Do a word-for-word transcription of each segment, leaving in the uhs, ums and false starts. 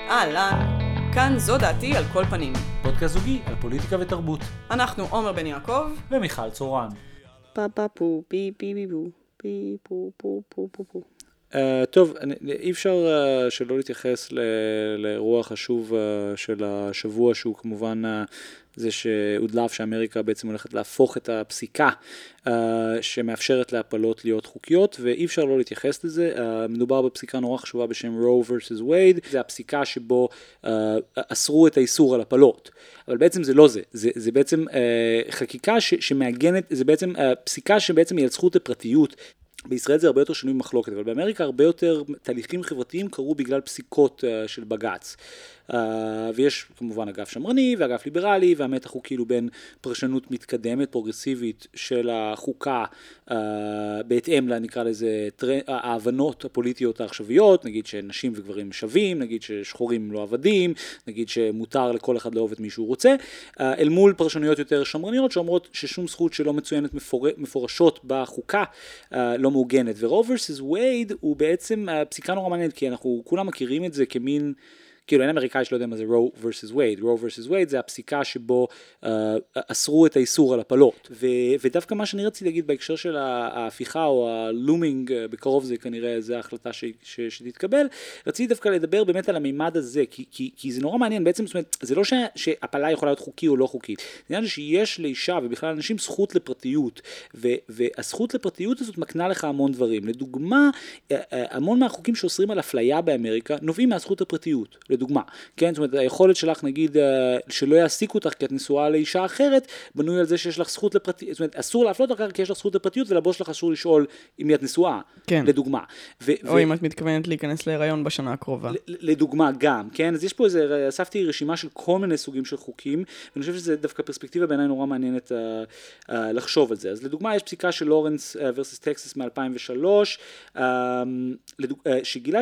אהלן, כאן זו דעתי על כל פנים. פודקאסט זוגי על פוליטיקה ותרבות. אנחנו עומר בן יעקב ומיכל צורן. פה פה פו פי פי פי פו פי פו פו פו פו פו. טוב, אי אפשר שלא להתייחס לאירוע חשוב של השבוע, שהוא כמובן זה שהודלף שאמריקה בעצם הולכת להפוך את הפסיקה שמאפשרת להפלות להיות חוקיות, ואי אפשר לא להתייחס לזה. מדובר בפסיקה נורא חשובה בשם Roe versus Wade, זה הפסיקה שבו אסרו את האיסור על הפלות, אבל בעצם זה לא זה, זה, זה בעצם חקיקה ש, שמאגנת, זה בעצם פסיקה שבעצם היא על זכות לפרטיות. בישראל זה הרבה יותר שנוי במחלוקת, אבל באמריקה הרבה יותר תהליכים חברתיים קרו בגלל פסיקות uh, של בג"ץ. Uh, ויש כמובן אגף שמרני ואגף ליברלי, והמתח הוא כאילו בין פרשנות מתקדמת, פרוגרסיבית של החוקה, uh, בהתאם לה נקרא לזה טר... ההבנות הפוליטיות העכשוויות, נגיד שנשים וגברים שווים, נגיד ששחורים לא עבדים, נגיד שמותר לכל אחד לאהוב את מי שהוא רוצה, uh, אל מול פרשנויות יותר שמרניות שאומרות ששום זכות שלא מצוינת מפור... מפורשות בחוקה uh, לא מעוגנת. ו-Roe versus Wade הוא בעצם פסיקה נורא מעניינת, כי אנחנו כולם מכירים את זה כמין, כאילו אין אמריקאי שלא יודע מה זה Roe versus Wade. Roe versus Wade זה הפסיקה שבו uh, אסרו את האיסור על הפלות. ו- ודווקא מה שאני רציתי להגיד בהקשר של ההפיכה או הלומינג, בקרוב זה כנראה זה ההחלטה ש- ש- שתתקבל, רציתי דווקא לדבר באמת על המימד הזה, כי, כי, כי זה נורא מעניין. בעצם זאת אומרת, זה לא ש- שהפלה יכולה להיות חוקי או לא חוקית. זה עניין שיש לאישה ובכלל אנשים זכות לפרטיות, ו- והזכות לפרטיות הזאת מקנה לך המון דברים. לדוגמה, המון מהחוקים שאוסרים על אפליה באמריקה נובעים מהזכות לפרטיות. לדוגמה, כן? זאת אומרת, היכולת שלך, נגיד, שלא יעסיקו אותך כי את נשואה לאישה אחרת, בנוי על זה שיש לך זכות לפרטיות, זאת אומרת, אסור להפלות אחר כי יש לך זכות לפרטיות, ולבוס שלך אסור לשאול אם את נשואה, כן. לדוגמה. ו- או ו- אם את מתכוונת להיכנס להיריון בשנה הקרובה. לדוגמה גם, כן? אז יש פה איזה, אספתי רשימה של כל מיני סוגים של חוקים, ואני חושב שזה דווקא פרספקטיבה בעיניי נורא מעניינת uh, uh, לחשוב על זה. אז לדוגמה, יש פסיקה של לורנס versus טקסס מ-אלפיים ושלוש, uh, לדוג... uh, שגילה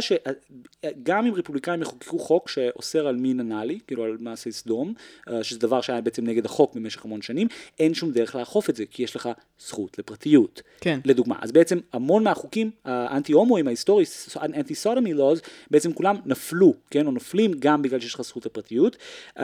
שגם אם רפובליקאים יחוקקו חוק שאוסר על מין אנאלי, כאילו על מעשי סדום, שזה דבר שהיה בעצם נגד החוק במשך המון שנים, אין שום דרך לאכוף את זה, כי יש לך זכות לפרטיות. כן. לדוגמה, אז בעצם המון מהחוקים, האנטי-הומואים, ההיסטורי, האנטי-סודומי לוז, בעצם כולם נפלו, כן, או נופלים גם בגלל שיש לך זכות לפרטיות.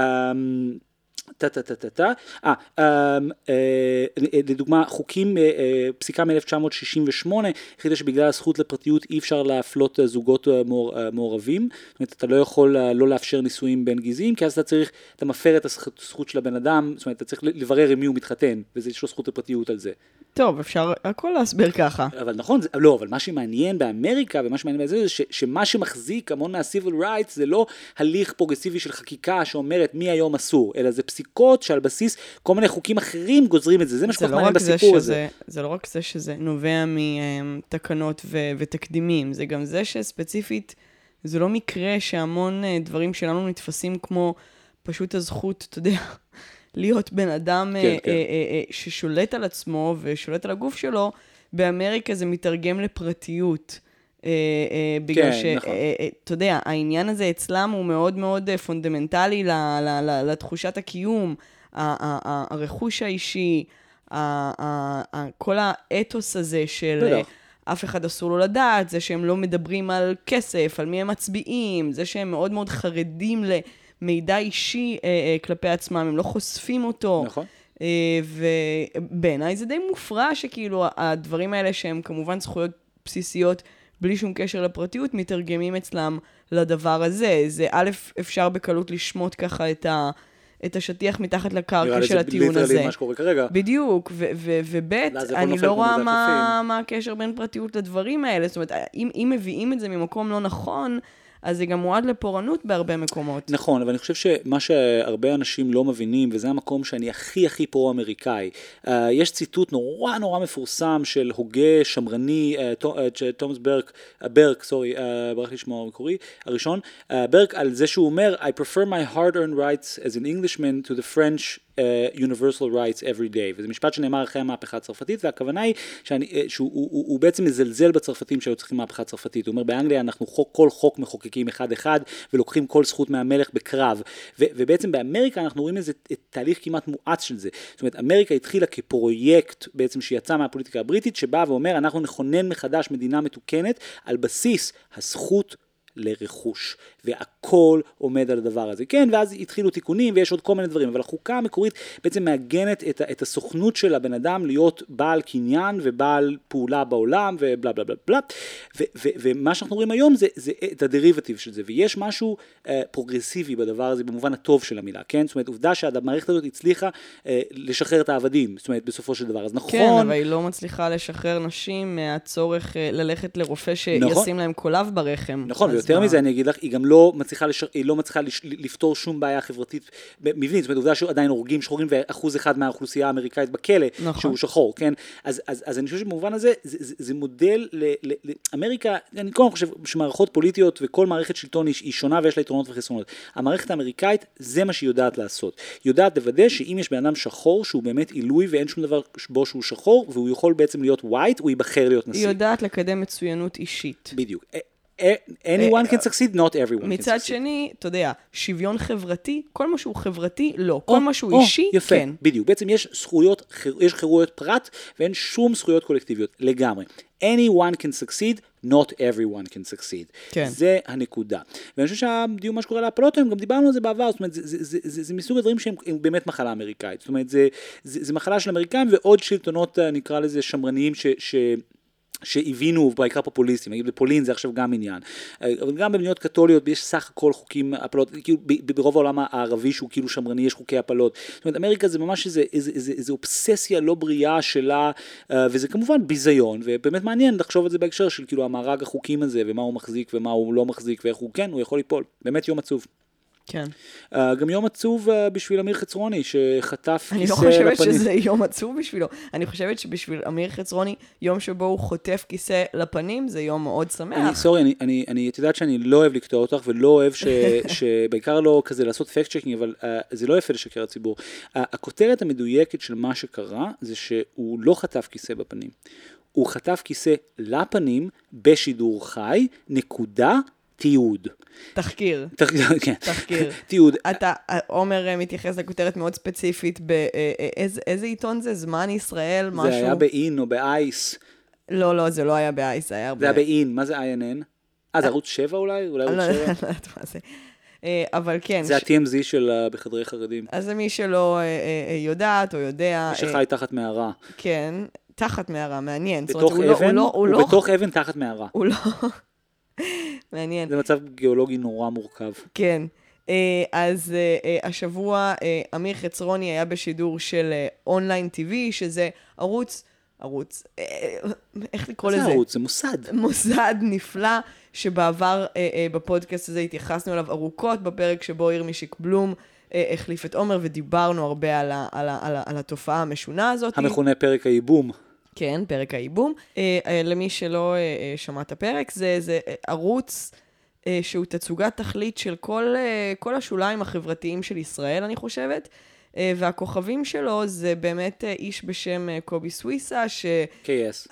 טה-טה-טה-טה-טה. אה, לדוגמה, חוקים, פסיקה מ-אלף תשע מאות שישים ושמונה, החליטה שבגלל הזכות לפרטיות אי אפשר להפלות זוגות מעורבים, זאת אומרת, אתה לא יכול לא לאפשר נישואים בין גזעים, כי אז אתה צריך, אתה מפר את הזכות של הבן אדם, זאת אומרת, אתה צריך לברר עם מי הוא מתחתן, וזה יש לו זכות לפרטיות על זה. טוב, אפשר הכל להסביר ככה. אבל נכון, זה, לא, אבל מה שמעניין באמריקה, ומה שמעניין בזה, זה ש, שמה שמחזיק המון מה-civil rights, זה לא הליך פרוגרסיבי של חקיקה שאומרת מי היום אסור, אלא זה פסיקות שעל בסיס כל מיני חוקים אחרים גוזרים את זה. זה מה שכל כך מעניין בסיפור הזה. זה לא רק זה שזה נובע מתקנות ו- ותקדימים, זה גם זה שספציפית, זה לא מקרה שהמון דברים שלנו נתפסים כמו פשוט הזכות, אתה יודע, להיות בן אדם כן, כן. ששולט על עצמו ושולט על הגוף שלו, באמריקה זה מתרגם לפרטיות. בגלל ש, אתה יודע, העניין הזה אצלם הוא מאוד מאוד פונדמנטלי לתחושת הקיום, הרכוש האישי, כל האתוס הזה של אף אחד אסור לו לדעת, זה שהם לא מדברים על כסף, על מי הם מצביעים, זה שהם מאוד מאוד חרדים למידע אישי כלפי עצמם, הם לא חושפים אותו. נכון. ובעיניי זה די מופרע שכאילו הדברים האלה שהם כמובן זכויות בסיסיות, בלי שום קשר לפרטיות, מתרגמים אצלם לדבר הזה. זה א', אפשר בקלות לשמוט ככה את, ה, את השטיח מתחת לקרקע של הטיעון הזה. ליטרלי מה שקורה כרגע. בדיוק, וב' אני לא רואה מה, מה הקשר בין פרטיות לדברים האלה. זאת אומרת, אם, אם מביאים את זה ממקום לא נכון, אז זה גם מועד לפורענות בהרבה מקומות. נכון, אבל אני חושב שמה שהרבה אנשים לא מבינים, וזה המקום שאני הכי הכי פרו-אמריקאי, uh, יש ציטוט נורא נורא מפורסם של הוגה שמרני, uh, תומאס ברק, uh, ברק, סורי, uh, ברח לשמוע המקורי, הראשון, uh, ברק על זה שהוא אומר, I prefer my hard-earned rights as an Englishman to the French Uh, universal rights every day, וזה משפט שנאמר אחרי המהפכה הצרפתית, והכוונה היא שאני, שהוא הוא, הוא, הוא בעצם מזלזל בצרפתים שהיו צריכים מהפכה צרפתית. הוא אומר, באנגליה אנחנו חוק, כל חוק מחוקקים אחד אחד, ולוקחים כל זכות מהמלך בקרב, ו, ובעצם באמריקה אנחנו רואים איזה תהליך כמעט מואץ של זה. זאת אומרת, אמריקה התחילה כפרויקט בעצם שיצא מהפוליטיקה הבריטית, שבא ואומר, אנחנו נכונן מחדש מדינה מתוקנת, על בסיס הזכות לרכוש, והכל עומד על הדבר הזה. כן, ואז התחילו תיקונים ויש עוד כל מיני דברים, אבל החוקה המקורית בעצם מעגנת את, את הסוכנות של הבן אדם להיות בעל קניין ובעל פעולה בעולם ובלה בלה בלה בלה, ו, ו, ומה שאנחנו רואים היום זה, זה את הדריבטיב של זה, ויש משהו אה, פרוגרסיבי בדבר הזה במובן הטוב של המילה, כן? זאת אומרת, עובדה שהמערכת הזאת הצליחה אה, לשחרר את העבדים, זאת אומרת, בסופו של דבר, אז נכון... כן, אבל היא לא מצליחה לשחרר נשים מהצורך אה, ללכת לרופא שישים נכון. להם קולב ברחם. נכון, ויותר מה... מזה אני אגיד לך, היא גם לא מצליחה, לש... היא לא מצליחה לש... לפתור שום בעיה חברתית מבנית, זאת אומרת, עובדה שעדיין הורגים שחורים ואחוז אחד מהאוכלוסייה האמריקאית בכלא, נכון. שהוא שחור, כן? אז, אז, אז אני חושב שבמובן הזה, זה, זה, זה מודל ל... ל... לאמריקה, אני כל כך חושב שמערכות פוליטיות וכל מערכת שלטון היא שונה ויש לה יתרונות וחסרונות. המערכת האמריקאית, זה מה שהיא יודעת לעשות. היא יודעת לוודא שאם יש בן אדם שחור, שהוא באמת עילוי ואין שום דבר בו שהוא שחור, והוא יכול בעצם להיות white, הוא ייבחר להיות נשיא. היא יודעת לקדם מצוינות אישית. בדיוק. anyone can succeed, not everyone can succeed. מצד שני, אתה יודע, שוויון חברתי, כל מה שהוא חברתי, לא. כל מה שהוא אישי, כן. בדיוק. בעצם יש זכויות, יש חירויות פרט, ואין שום זכויות קולקטיביות, לגמרי. anyone can succeed, not everyone can succeed. כן. זה הנקודה. ואני חושב שהדיון מה שקורה להפלות היום, גם דיברנו על זה בעבר, זאת אומרת, זה, זה, זה, זה, זה מסוג הדברים שהם באמת מחלה אמריקאית. זאת אומרת, זה, זה, זה מחלה של אמריקאים, ועוד שלטונות, נקרא לזה, שמרניים, ש, ש שהבינו, בעיקר פופוליסטים, נגיד בפולין זה עכשיו גם עניין, אבל גם במדינות קתוליות יש סך הכל חוקים הפלות, כאילו ברוב העולם הערבי שהוא כאילו שמרני יש חוקי הפלות, זאת אומרת אמריקה זה ממש איזה, איזה, איזה, איזה אובססיה לא בריאה שלה, וזה כמובן ביזיון, ובאמת מעניין לחשוב את זה בהקשר של כאילו המארג החוקים הזה, ומה הוא מחזיק ומה הוא לא מחזיק, ואיך הוא כן, הוא יכול ליפול, באמת יום עצוב. כן. Uh, גם יום עצוב uh, בשביל אמיר חצרוני, שחטף כיסא לפנים. אני לא חושבת שזה יום עצוב בשבילו. אני חושבת שבשביל אמיר חצרוני, יום שבו הוא חוטף כיסא לפנים, זה יום מאוד שמח. אני, סורי, אני, אני, אני, את יודעת שאני לא אוהב לקטוע אותך, ולא אוהב ש, שבעיקר לא כזה לעשות פקט צ'קינג, אבל uh, זה לא יפה לשקר הציבור. Uh, הכותרת המדויקת של מה שקרה, זה שהוא לא חטף כיסא בפנים. הוא חטף כיסא לפנים, בשידור חי, נקודה, תיעוד. תחקיר. כן. תחקיר. תיעוד. אתה, עומר מתייחס לכותרת מאוד ספציפית, באיזה עיתון זה? זמן ישראל, משהו? זה היה באין או באייס. לא, לא, זה לא היה באייס, זה היה... זה היה באין, מה זה איי אן אן? אה, זה ערוץ שבע אולי? אולי ערוץ שבע? אני לא יודעת מה זה. אבל כן. זה ה-טי אם זי של בחדרי חרדים. אז מי שלא יודעת או יודע... מי שחי תחת מערה. כן, תחת מערה, מעניין. בתוך אבן, הוא בתוך אבן תחת מערה. הוא לא... מעניין. זה מצב גיאולוגי נורא מורכב. כן. אז השבוע אמיר חצרוני היה בשידור של אונליין טיווי, שזה ערוץ, ערוץ, איך לקרוא לזה? זה ערוץ, זה מוסד. מוסד נפלא, שבעבר בפודקאסט הזה התייחסנו אליו ארוכות, בפרק שבו ירמישיק בלום החליף את עומר, ודיברנו הרבה על, ה, על, ה, על, ה, על התופעה המשונה הזאת. המכונה פרק הייבום. כן, פרק הייבום. למי שלא שמע את הפרק, זה, זה ערוץ שהוא תצוגת תכלית של כל, כל השוליים החברתיים של ישראל, אני חושבת, והכוכבים שלו זה באמת איש בשם קובי סוויסה, ש... קיי אס.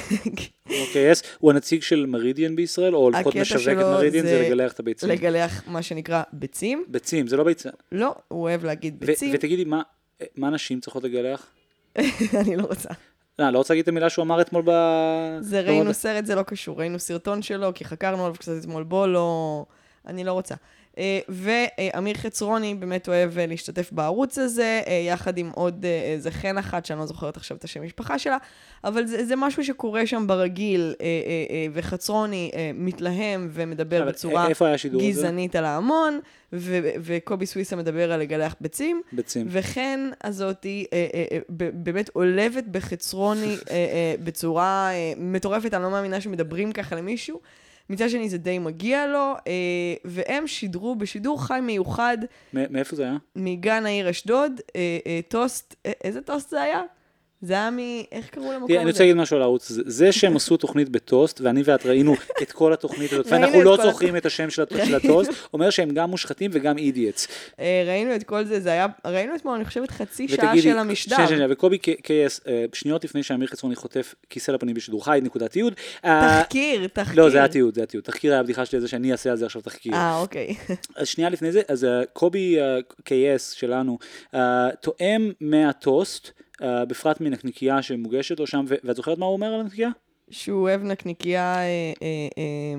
קיי אס, הוא הנציג של מרידיאן בישראל, או לפחות משווק את מרידיאן, זה לגלח את הביצים. לגלח מה שנקרא ביצים. ביצים, זה לא ביצים. לא, הוא אוהב להגיד ביצים. ותגידי, מה נשים צריכות לגלח? אני לא רוצה. לא, לא רוצה להגיד את המילה שהוא אמר אתמול ב... זה ראינו סרט, זה לא קשור. ראינו סרטון שלו, כי חקרנו עליו קצת אתמול בו, לא... אני לא רוצה. ואמיר חצרוני באמת אוהב להשתתף בערוץ הזה, יחד עם עוד איזה חן אחת, שאני לא זוכרת עכשיו את השם המשפחה שלה, אבל זה, זה משהו שקורה שם ברגיל, וחצרוני מתלהם ומדבר בצורה גזענית על ההמון, ו- וקובי סוויסה מדבר על לגלח ביצים, ביצים. וכן הזאת באמת עולבת בחצרוני בצורה מטורפת, אני לא מאמינה שמדברים ככה למישהו, מצד שני זה די מגיע לו, והם שידרו בשידור חי מיוחד. מאיפה זה היה? מגן העיר אשדוד, טוסט, איזה טוסט זה היה? זה היה מ... איך קראו למקום הזה? אני רוצה להגיד משהו על הערוץ הזה. זה שהם עשו תוכנית בטוסט, ואני ואת ראינו את כל התוכנית הזאת, ואנחנו לא זוכרים את השם של הטוסט, אומר שהם גם מושחתים וגם אידיאטס. ראינו את כל זה, זה היה, ראינו אתמול, אני חושבת, חצי שעה של המשדר. שנייה, שנייה, וקובי קייס, שניות לפני שאמיר חצרוני חוטף כיסא לפנים בשידור חי, נקודת תיעוד. תחקיר, תחקיר. לא, זה היה תיעוד, זה היה תיעוד. תחקיר היה הבדיחה שלי, זה שאני אעשה על זה עכשיו תחקיר. אה, אוקיי. אז שנייה לפני זה, אז קובי קייס שלנו, תואם מהטוסט, Uh, בפרט מנקניקייה שמוגשת לו שם, ואת זוכרת מה הוא אומר על הנקניקייה? שהוא אוהב נקניקייה אה, אה, אה,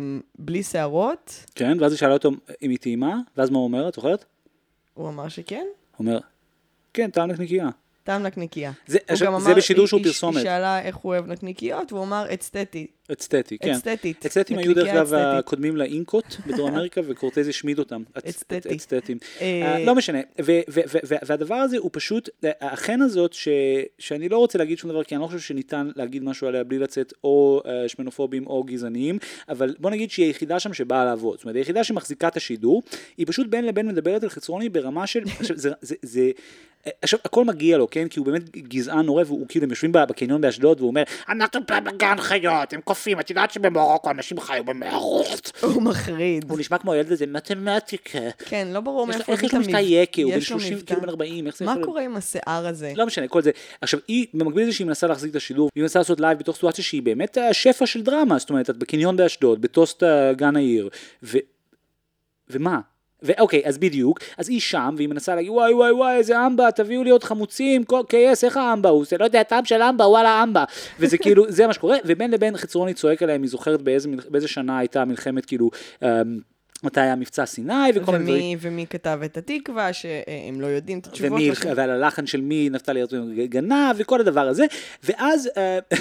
בלי שערות. כן, ואז היא שאלה אותו אם היא טעימה, ואז מה הוא אומר, את זוכרת? הוא אמר שכן. הוא אומר, כן, טעם נקניקייה. טעם נקניקיה. זה, זה בשידור שהוא פרסומת. היא שאלה איך הוא אוהב נקניקיות, והוא אמר אצטטי. אצטטי, כן. אצטטית. אצטטים היו דרך אגב הקודמים לאינקות בדרום אמריקה, וקורטז השמיד אותם. אצטטי. אצטטים. לא משנה. והדבר הזה הוא פשוט, החן הזאת, שאני לא רוצה להגיד שום דבר, כי אני לא חושב שניתן להגיד משהו עליה בלי לצאת או שמנופובים או גזעניים, אבל בוא נגיד שהיא היחידה שם שבאה לעבוד. זאת אומרת, היחידה שמחזיקה את השידור, היא פשוט בין לבין מדברת על חצרוני ברמה של, זה עכשיו, הכל מגיע לו, כן? כי הוא באמת גזען נורא, והוא כאילו, הם יושבים בקניון באשדוד, והוא אומר, אנחנו פה בגן חיות, הם קופים, את יודעת שבמרוקו אנשים חיו במערות. הוא מחריד. הוא נשמע כמו הילד הזה, מתמטיקה. כן, לא ברור מאיפה איך יש לו מבטא יקה, הוא בן שלושים, כאילו בן ארבעים, איך זה יכול... מה קורה עם השיער הזה? לא משנה, כל זה. עכשיו, היא, במקביל לזה שהיא מנסה להחזיק את השידור, היא מנסה לעשות לייב בתוך סיטואציה שהיא באמת השפע של דרמה, זאת אומרת, את בקניון באשדוד, בטוסט גן העיר, ו... ומה? ואוקיי, אז בדיוק, אז היא שם, והיא מנסה להגיד, וואי וואי וואי, איזה אמבה, תביאו לי עוד חמוצים, קייס, איך האמבה הוא? זה לא יודע, טעם של אמבה, וואלה אמבה. וזה כאילו, זה מה שקורה, ובין לבין חצרוני צועק עליהם, היא זוכרת באיזה, באיזה שנה הייתה מלחמת, כאילו, מתי היה מבצע סיני וכל מיני דברים. ומי כתב את התקווה, שהם לא יודעים את התשובות. ועל הלחן של מי נפתלי הרצוג גנב, וכל הדבר הזה. ואז,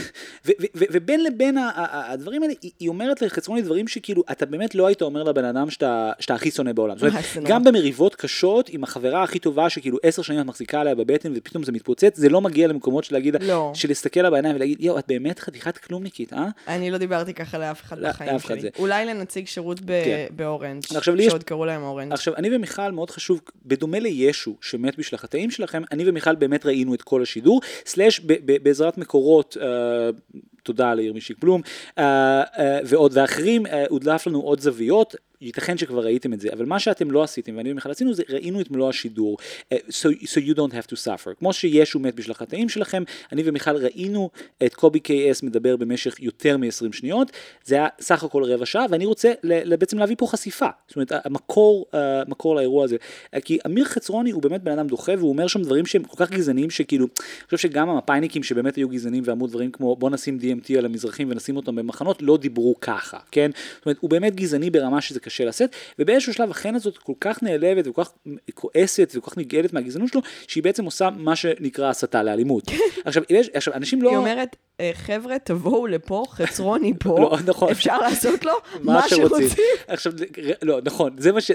ובין לבין הדברים האלה, היא אומרת לחצרוני דברים שכאילו, אתה באמת לא היית אומר לבן אדם שאתה הכי שונא בעולם. זאת אומרת, גם במריבות קשות, עם החברה הכי טובה, שכאילו עשר שנים את מחזיקה עליה בבטן, ופתאום זה מתפוצץ, זה לא מגיע למקומות של להגיד, של להסתכל לה בעיניים ולהגיד, יו, את באמת חתיכת כלומניקית, אה? אני לא דיברתי ככה לאף אחד בחיים שלי. אולי לנציג שירות באורנג' שעוד קראו להם אורנג'. עכשיו, אני ומיכל מאוד חשוב, בדומה לישו שמת בשביל החטאים שלכם, אני ומיכל באמת ראינו את כל השידור, סלש בעזרת מקורות, תודה לירמישיק בלום, ועוד ואחרים, הודלף לנו עוד זוויות, ייתכן שכבר ראיתם את זה, אבל מה שאתם לא עשיתם, ואני ומיכל עשינו, זה ראינו את מלוא השידור, so, so you don't have to suffer. כמו שישו מת בשביל החטאים שלכם, אני ומיכל ראינו את קובי קיי אס מדבר במשך יותר מ-עשרים שניות, זה היה סך הכל רבע שעה, ואני רוצה בעצם להביא פה חשיפה, זאת אומרת, המקור, המקור לאירוע הזה, כי אמיר חצרוני הוא באמת בן אדם דוחה, והוא אומר שם דברים שהם כל כך גזעניים, שכאילו, אני חושב שגם המפאיניקים שבאמת היו גזענים, ואמרו דברים כמו, בוא נשים די אם טי על המזרחים ונשים אותם במחנות, לא דיברו ככה, כן? זאת אומרת, הוא באמת גזעני ברמה שזה קשה לשאת, ובאיזשהו שלב החן הזאת כל כך נעלבת וכל כך כועסת וכל כך נגעלת מהגזענות שלו, שהיא בעצם עושה מה שנקרא הסתה לאלימות. עכשיו, עכשיו, אנשים לא... היא אומרת, חבר'ה, תבואו לפה, חצרוני פה, אפשר לעשות לו מה שרוצים. עכשיו, לא, נכון, זה מה ש...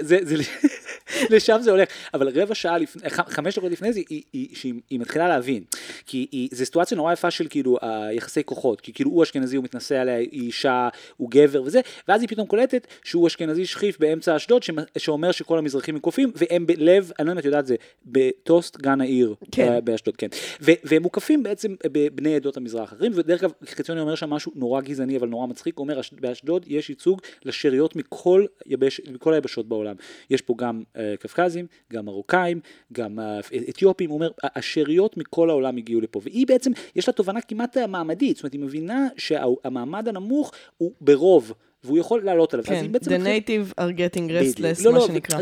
לשם זה הולך, אבל רבע שעה, חמש דקות לפני זה, היא מתחילה להבין, כי זו סיטואציה נורא יפה של כאילו היחסי כוחות, כי כאילו הוא אשכנזי, הוא מתנסה עליה, היא אישה, הוא גבר וזה, ואז היא פתאום קולטת שהוא אשכנזי שכיף באמצע אשדוד, שאומר שכל המזרחים הם קופים, והם בלב, אני לא יודעת, יודעת זה, בטוסט גן העיר באשדוד, כן. והם מוקפים בעצם בבני עדות המזרח אחרים, ודרך אגב, חציוני אומר שם משהו נורא גזעני, אבל נורא מצחיק, הוא אומר, באשדוד יש ייצוג לשאריות מכל היבשות בעולם. יש פה גם קפקזים, גם מרוקאים, גם אתיופים, הוא אומר, השאריות מכל העולם הגיעו לפה, והיא בעצם, יש לה תובנה כמעט מעמדית, זאת אומרת, היא מבינה שהמעמד הנמוך הוא ברוב, והוא יכול לעלות עליו. כן, the native are getting restless, מה שנקרא.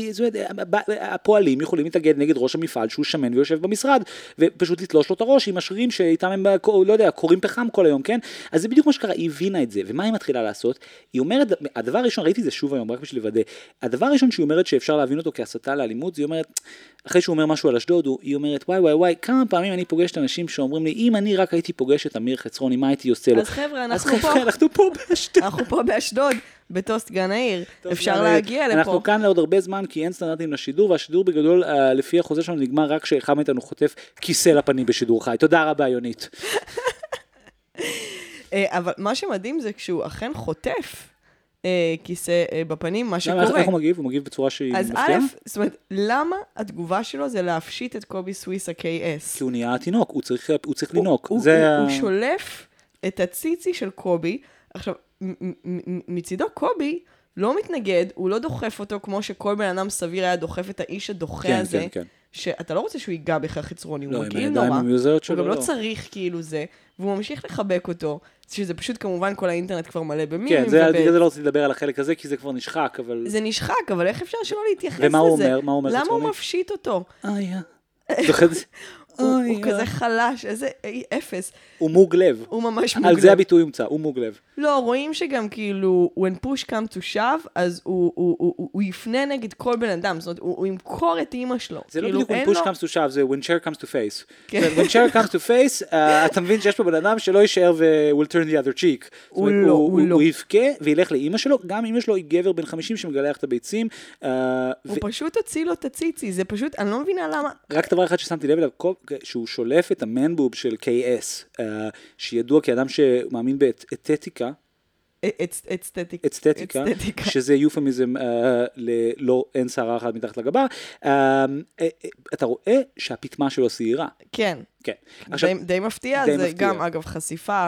הפועלים יכולים להתאגד נגד ראש המפעל שהוא שמן ויושב במשרד, ופשוט לתלוש לו את הראש עם השרירים שאיתם הם, לא יודע, קוראים פחם כל היום, כן? אז זה בדיוק מה שקרה, היא הבינה את זה, ומה היא מתחילה לעשות? היא אומרת, הדבר הראשון, ראיתי את זה שוב היום, רק בשביל לוודא, הדבר הראשון שהיא אומרת שאפשר להבין אותו כהסתה לאלימות, היא אומרת, אחרי שהוא אומר משהו על אשדוד, היא אומרת, וואי וואי וואי, כמה פעמים אני פוגשת אנשים שאומרים לי, אם אני רק הייתי פוגש את אמיר חצרוני, מה הייתי עושה לו? אז חבר'ה, אנחנו פה. אנחנו פה באשדוד. אנחנו פה באשדוד, בטוסט גן העיר. אפשר להגיע לפה. אנחנו כאן לעוד הרבה זמן, כי אין סטנדרטים לשידור, והשידור בגדול, לפי החוזה שלנו, נגמר רק שאחד מאיתנו חוטף כיסא לפנים בשידור חי. תודה רבה, יונית. אבל מה שמדהים זה כשהוא אכן חוטף, כיסא בפנים, מה שקורה. איך הוא מגיב? הוא מגיב בצורה שהיא מפתיעה? אז א', זאת אומרת, למה התגובה שלו זה להפשיט את קובי סוויסה קיי אס? כי הוא נהיה תינוק, הוא צריך לינוק. הוא שולף את הציצי של קובי, עכשיו, מצידו קובי לא מתנגד, הוא לא דוחף אותו כמו שכל בן אדם סביר היה דוחף את האיש הדוחה הזה, שאתה לא רוצה שהוא ייגע בך חצרוני, הוא מגעיל נורא, הוא גם לא צריך כאילו זה, והוא ממשיך לחבק אותו, שזה פשוט כמובן כל האינטרנט כבר מלא במימים. כן, זה לא רוצה לדבר על החלק הזה, כי זה כבר נשחק, אבל... זה נשחק, אבל איך אפשר שלא להתייחס לזה? ומה הוא אומר? מה הוא אומר? למה הוא מפשיט אותו? אה, יא. הוא כזה חלש, איזה אפס. הוא מוג לב. הוא ממש מוג לב. על זה הביטוי הומצא, הוא מוג לב. לא, רואים שגם כאילו, when push come to shove, אז הוא יפנה נגד כל בן אדם, זאת אומרת, הוא ימכור את אימא שלו. זה לא בדיוק when push comes to shove, זה when chair comes to face. when chair comes to face, אתה מבין שיש פה בן אדם שלא יישאר ו-will turn the other cheek. הוא לא, הוא לא. הוא יבכה וילך לאימא שלו, גם אמא שלו היא גבר בן חמישים שמגלח את הביצים. הוא פשוט הוציא לו את הציצי, זה פשוט, אני לא מבינה למה. רק דבר אחד ששמתי לב אליו, שהוא שולף את המנבוב של קיי אס, שידוע כאדם שמאמין באתטיקה, אסתטיקה, אסתטיקה, שזה יופמיזם ללא, אין שערה אחת מתחת לגבה, אתה רואה שהפתמה שלו שעירה. כן. כן. די מפתיע, זה גם אגב חשיפה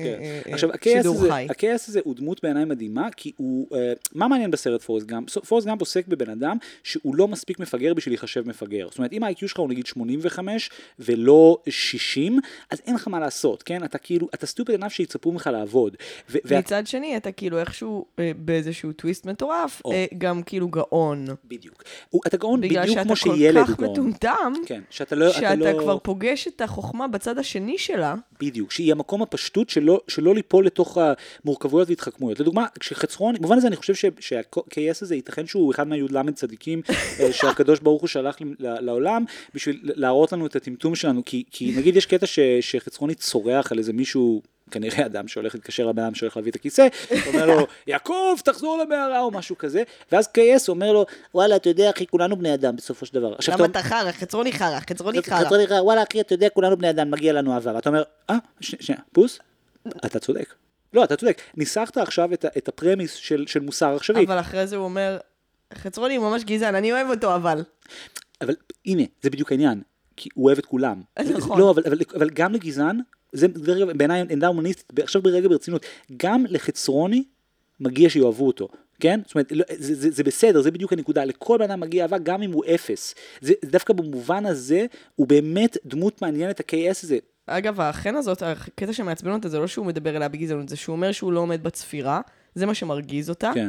שידור חי. ה-קיי אס הזה הוא דמות בעיניי מדהימה, כי הוא, מה מעניין בסרט פורסט גאמפ? פורסט גאמפ עוסק בבן אדם שהוא לא מספיק מפגר בשביל להיחשב מפגר. זאת אומרת, אם ה-איי קיו שלך הוא נגיד שמונים וחמש ולא שישים, אז אין לך מה לעשות, כן? אתה כאילו, אתה סטופד ענף שיצפו ממך לעבוד. מצד שני, אתה כאילו איכשהו באיזשהו טוויסט מטורף, גם כאילו גאון. בדיוק. אתה גאון בדיוק כמו שילד הוא גאון. בגלל שאתה כל כך מטומטם, שאתה כבר פוגש את החוכמה בצד השני שלה. בדיוק, שהיא המקום הפשטות שלא, שלא ליפול לתוך המורכבויות והתחכמויות. לדוגמה, כשחצרון, במובן הזה אני חושב שה-קיי אס הזה ייתכן שהוא אחד מהי"ל צדיקים שהקדוש ברוך הוא שלח לעולם, בשביל להראות לנו את הטמטום שלנו, כי, כי נגיד יש קטע שחצרוני צורח על איזה מישהו, כנראה אדם שהולך להתקשר לבן אדם שהולך להביא את הכיסא, אומר לו, יעקב, תחזור למערה, או משהו כזה, ואז קיי אס אומר לו, וואלה, אתה יודע, אחי, כולנו בני אדם בסופו של דבר. למה אתה חרא? חצרוני חרא, חצרוני חרא. חצרוני חרא, וואלה, אחי, אתה יודע, כולנו בני אדם, מגיע לנו אהבה. ואתה אומר, אה, שנייה, פוס, אתה צודק. לא, אתה צודק. ניסחת עכשיו את הפרמיס של מוסר עכשווי. אבל אחרי זה הוא אומר, חצרוני הוא ממש גזען, אני אוהב אותו, אבל. אבל הנה, זה בדיוק העניין, כי הוא אוהב את כולם. נכון. לא, אבל גם לגזען, זה בעיניי עמדה הומניסטית, עכשיו ברגע ברצינות, גם לחצרוני מגיע שיאהבו אותו, כן? זאת אומרת, זה, זה, זה בסדר, זה בדיוק הנקודה, לכל בן אדם מגיע אהבה גם אם הוא אפס. זה דווקא במובן הזה, הוא באמת דמות מעניינת, ה-קיי אס הזה. אגב, האחן הזאת, הקטע שמעצבן אותה, זה לא שהוא מדבר אליה בגזענות, זה שהוא אומר שהוא לא עומד בצפירה, זה מה שמרגיז אותה. כן.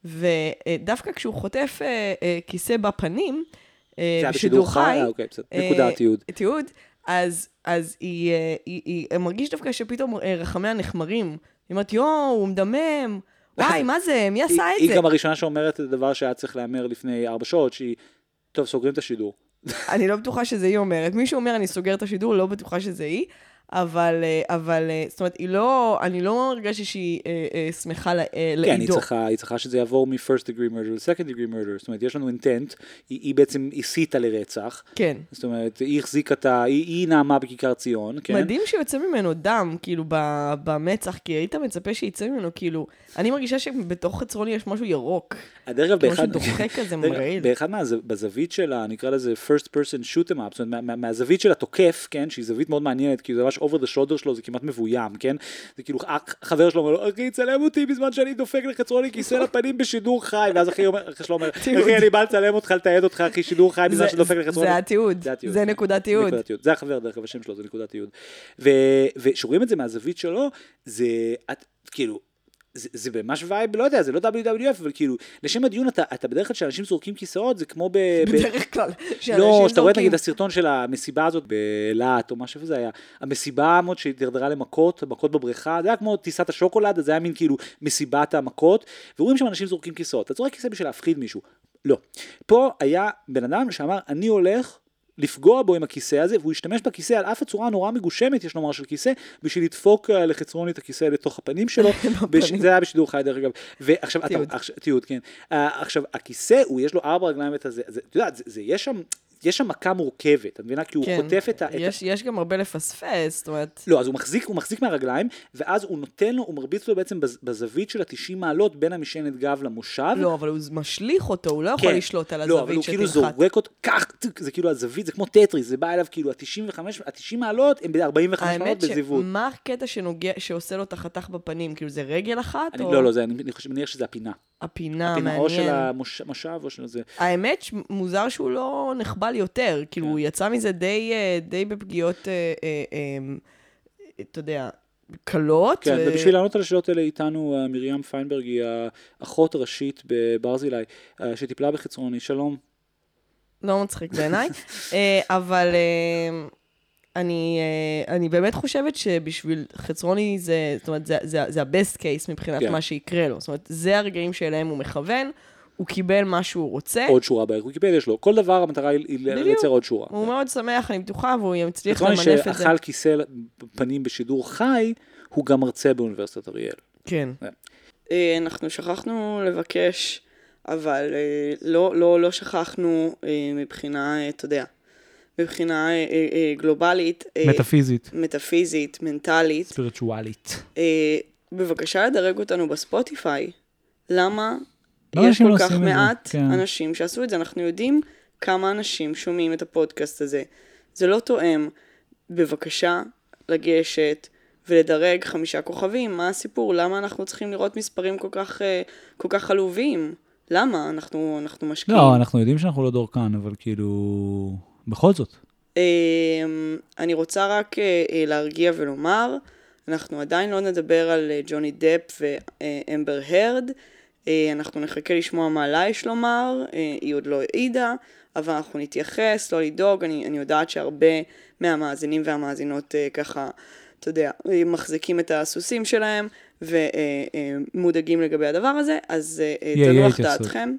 ודווקא כשהוא חוטף אה, אה, כיסא בפנים, אה, בשידור חי, אוקיי, נקודה תיעוד. תיעוד, אז, אז היא, היא, היא, היא מרגיש דווקא שפתאום רחמיה נחמרים. היא אומרת, יו, הוא מדמם, וואי, מה זה, מי עשה את זה? היא גם הראשונה שאומרת את הדבר שהיה צריך לאמר לפני ארבע שעות, שהיא, טוב, סוגרים את השידור. אני לא בטוחה שזה היא אומרת. מישהו אומר, אני סוגר את השידור, לא בטוחה שזה היא, אבל, אבל, זאת אומרת, היא לא, אני לא הרגשתי שהיא אה, אה, שמחה לעידו. כן, היא צריכה, היא צריכה שזה יעבור מ-first degree murder ל-second degree murder. זאת אומרת, יש לנו intent, היא, היא בעצם הסיתה לרצח. כן. זאת אומרת, היא החזיקה את ה... היא, היא נעמה בכיכר ציון, כן? מדהים שיוצא ממנו דם, כאילו, במצח, כי היית מצפה שיצא ממנו, כאילו, אני מרגישה שבתוך חצרוני יש משהו ירוק. הדרך באחד... כמו שדוחק כזה מרעיל. באחד מה, בזווית שלה, נקרא לזה first person shoot em up, זאת אומרת, מה, מהזווית של התוקף, כן? שהיא זווית מאוד מעניינת, כי זה ממש over the shoulder שלו, זה כמעט מבוים, כן? זה כאילו, חבר שלו אומר לו, אחי, צלם אותי בזמן שאני דופק לחצרוני כיסא לפנים בשידור חי, ואז אחי שלו אומר, אחי, אני בא לצלם אותך, לתעד אותך, אחי, שידור חי בזמן שדופק לחצרוני. זה התיעוד, זה נקודת תיעוד. זה החבר, דרך השם שלו, זה נקודת תיעוד. ושרואים את זה מהזווית שלו, זה, כאילו, זה, זה ממש וייב, לא יודע, זה לא דאבליו דאבליו אף, אבל כאילו, לשם הדיון, אתה, אתה בדרך כלל שאנשים זורקים כיסאות, זה כמו ב... בדרך כלל, שאנשים לא, שאתה רואה נגיד הסרטון של המסיבה הזאת בלהט, או משהו זה היה, המסיבה המוד שהתדרדרה למכות, מכות בבריכה, זה היה כמו טיסת השוקולד, אז זה היה מין כאילו מסיבת המכות, ורואים שם אנשים זורקים כיסאות, אתה זורק כיסא בשביל להפחיד מישהו, לא. פה היה בן אדם שאמר, אני הולך לפגוע בו עם הכיסא הזה, והוא השתמש בכיסא על אף הצורה הנורא מגושמת, יש לומר, של כיסא, בשביל לדפוק לחצרוני את הכיסא לתוך הפנים שלו, זה היה בשידור חי דרך אגב, ועכשיו, תיעוד, כן, עכשיו, הכיסא, הוא יש לו ארבע רגליים את הזה, אתה יודע, זה, יש שם, יש שם מכה מורכבת, אתה מבינה? כי הוא כן, חוטף את ה... יש, יש גם הרבה לפספס, זאת אומרת... לא, אז הוא מחזיק, הוא מחזיק מהרגליים, ואז הוא נותן לו, הוא מרביץ לו בעצם בזווית של ה-תשעים מעלות, בין המשענת גב למושב. לא, אבל הוא משליך אותו, הוא לא יכול כן. לשלוט על הזווית שתלחת. לא, אבל הוא כאילו זורק אותו, כך, זה כאילו הזווית, זה כמו טטריס, זה בא אליו כאילו ה-תשעים וחמש, ה-תשעים מעלות, הם ב-ארבעים וחמש מעלות בזיוות. מה הקטע שנוגע, שעושה לו את החתך בפנים? כאילו זה רגל אחת? אני, או... לא, לא, זה, אני חושב, מניח שזה הפינה. הפינה, הפינה מעניין. או של המושב או של זה. האמת, מוזר שהוא לא נחבל יותר, כאילו הוא יצא מזה די, די בפגיעות, אתה יודע, קלות. כן, ובשביל לענות על השאלות האלה איתנו, מרים פיינברג היא האחות הראשית בברזילי, שטיפלה בחצרוני. שלום. לא מצחיק בעיניי, אבל אני, אני באמת חושבת שבשביל חצרוני זה, זאת אומרת, זה, זה, זה ה-best case מבחינת yeah. מה שיקרה לו. זאת אומרת, זה הרגעים שאליהם הוא מכוון, הוא קיבל מה שהוא רוצה. עוד שורה בוויקיפדיה יש לו. כל דבר המטרה היא לייצר עוד שורה. הוא מאוד שמח, אני בטוחה, והוא יצליח למנף את זה. חצרוני שאכל כיסא פנים בשידור חי, הוא גם מרצה באוניברסיטת אריאל. כן. אנחנו שכחנו לבקש, אבל לא, לא, לא שכחנו מבחינה, אתה יודע, מבחינה גלובלית. מטאפיזית. מטאפיזית, מנטלית. ספיריטואלית. בבקשה לדרג אותנו בספוטיפיי. למה יש כל כך מעט אנשים שעשו את זה? אנחנו יודעים כמה אנשים שומעים את הפודקאסט הזה. זה לא תואם. בבקשה לגשת ולדרג חמישה כוכבים. מה הסיפור? למה אנחנו צריכים לראות מספרים כל כך, כל כך עלובים? למה? אנחנו, אנחנו משקיעים. לא, אנחנו יודעים שאנחנו לא דורקן, אבל כאילו, בכל זאת. אני רוצה רק להרגיע ולומר, אנחנו עדיין לא נדבר על ג'וני דפ ואמבר הרד, אנחנו נחכה לשמוע מה לה יש לומר, היא עוד לא העידה, אבל אנחנו נתייחס, לא לדאוג, אני, אני יודעת שהרבה מהמאזינים והמאזינות ככה, אתה יודע, מחזיקים את הסוסים שלהם, ומודאגים לגבי הדבר הזה, אז תנוח דעתכם.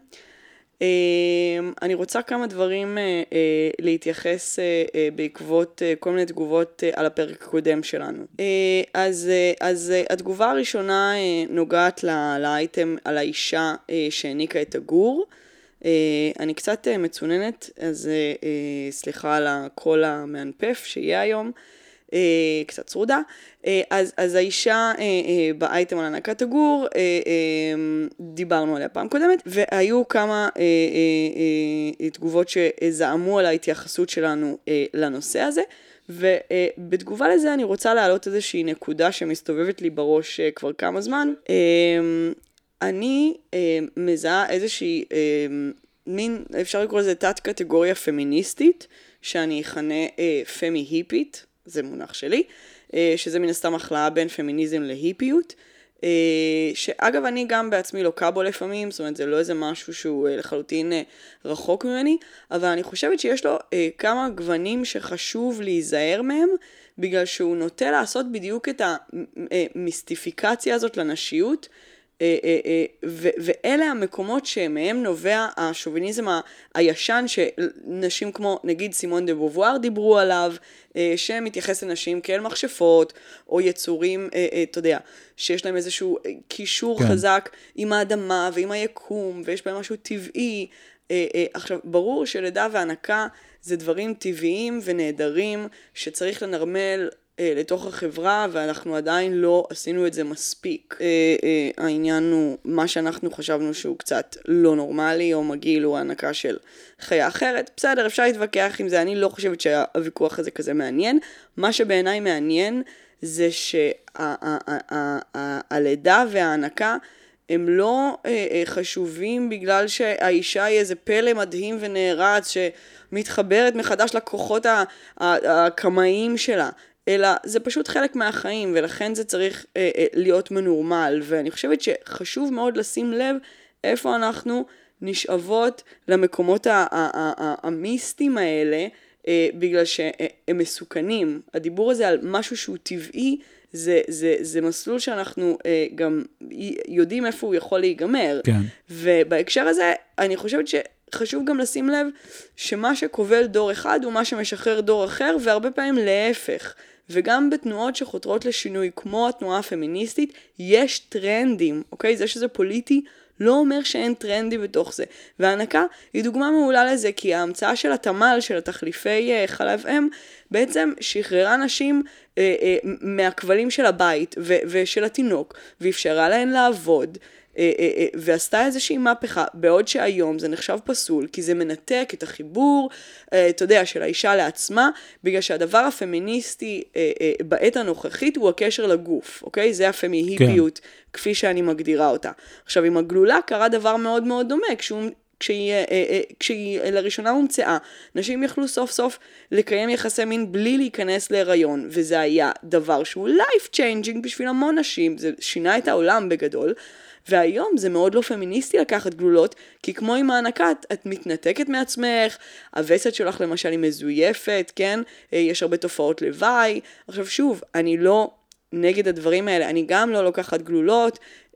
אני רוצה כמה דברים להתייחס בעקבות כל מיני תגובות על הפרק הקודם שלנו. אז, אז התגובה הראשונה נוגעת לאייטם על האישה שהעניקה את הגור. אני קצת מצוננת, אז סליחה על הקול המאנפף שיהיה היום. קצת צרודה. אז, אז האישה באייטם על הענקת הגור, דיברנו עליה פעם קודמת, והיו כמה תגובות שזעמו על ההתייחסות שלנו לנושא הזה, ובתגובה לזה אני רוצה להעלות איזושהי נקודה שמסתובבת לי בראש כבר כמה זמן. אני מזהה איזושהי מין, אפשר לקרוא לזה תת קטגוריה פמיניסטית, שאני אכנה פמי היפית, זה מונח שלי, שזה מן הסתם החלאה בין פמיניזם להיפיות, שאגב אני גם בעצמי לוקה בו לפעמים, זאת אומרת זה לא איזה משהו שהוא לחלוטין רחוק ממני, אבל אני חושבת שיש לו כמה גוונים שחשוב להיזהר מהם, בגלל שהוא נוטה לעשות בדיוק את המיסטיפיקציה הזאת לנשיות, ואלה המקומות שמהם נובע השוביניזם הישן שנשים כמו נגיד סימון דה בובואר דיברו עליו, שמתייחס לנשים כאל מכשפות או יצורים, אתה יודע, שיש להם איזשהו קישור כן. חזק עם האדמה ועם היקום ויש בהם משהו טבעי. עכשיו ברור שלידה והנקה זה דברים טבעיים ונהדרים שצריך לנרמל לתוך החברה, ואנחנו עדיין לא עשינו את זה מספיק. העניין הוא מה שאנחנו חשבנו שהוא קצת לא נורמלי, או מגעיל, או הענקה של חיה אחרת. בסדר, אפשר להתווכח עם זה, אני לא חושבת שהוויכוח הזה כזה מעניין. מה שבעיניי מעניין זה שהלידה והענקה הם לא חשובים בגלל שהאישה היא איזה פלא מדהים ונערץ שמתחברת מחדש לכוחות הקמאיים שלה. אלא זה פשוט חלק מהחיים, ולכן זה צריך אה, אה, להיות מנורמל, ואני חושבת שחשוב מאוד לשים לב איפה אנחנו נשאבות למקומות המיסטיים האלה, אה, בגלל שהם מסוכנים. הדיבור הזה על משהו שהוא טבעי, זה, זה, זה מסלול שאנחנו אה, גם יודעים איפה הוא יכול להיגמר. כן. ובהקשר הזה, אני חושבת ש... חשוב גם לשים לב שמה שקובל דור אחד הוא מה שמשחרר דור אחר, והרבה פעמים להפך. וגם בתנועות שחותרות לשינוי, כמו התנועה הפמיניסטית, יש טרנדים, אוקיי? זה שזה פוליטי לא אומר שאין טרנדי בתוך זה. והענקה היא דוגמה מעולה לזה, כי ההמצאה של התמל, של התחליפי אה, חלב אם, בעצם שחררה נשים אה, אה, מהכבלים של הבית ו- ושל התינוק, ואפשרה להן לעבוד, ועשתה איזושהי מהפכה, בעוד שהיום זה נחשב פסול, כי זה מנתק את החיבור, אתה יודע, של האישה לעצמה, בגלל שהדבר הפמיניסטי בעת הנוכחית הוא הקשר לגוף, אוקיי? זה הפמיהיפיות, כן. כפי שאני מגדירה אותה. עכשיו, עם הגלולה קרה דבר מאוד מאוד דומה, כשהוא... כשהיא, כשהיא לראשונה הומצאה, נשים יכלו סוף סוף לקיים יחסי מין בלי להיכנס להיריון, וזה היה דבר שהוא life changing בשביל המון נשים, זה שינה את העולם בגדול, והיום זה מאוד לא פמיניסטי לקחת גלולות, כי כמו עם הענקת, את מתנתקת מעצמך, הווסת שלך למשל היא מזויפת, כן? יש הרבה תופעות לוואי. עכשיו שוב, אני לא נגד הדברים האלה, אני גם לא לוקחת גלולות,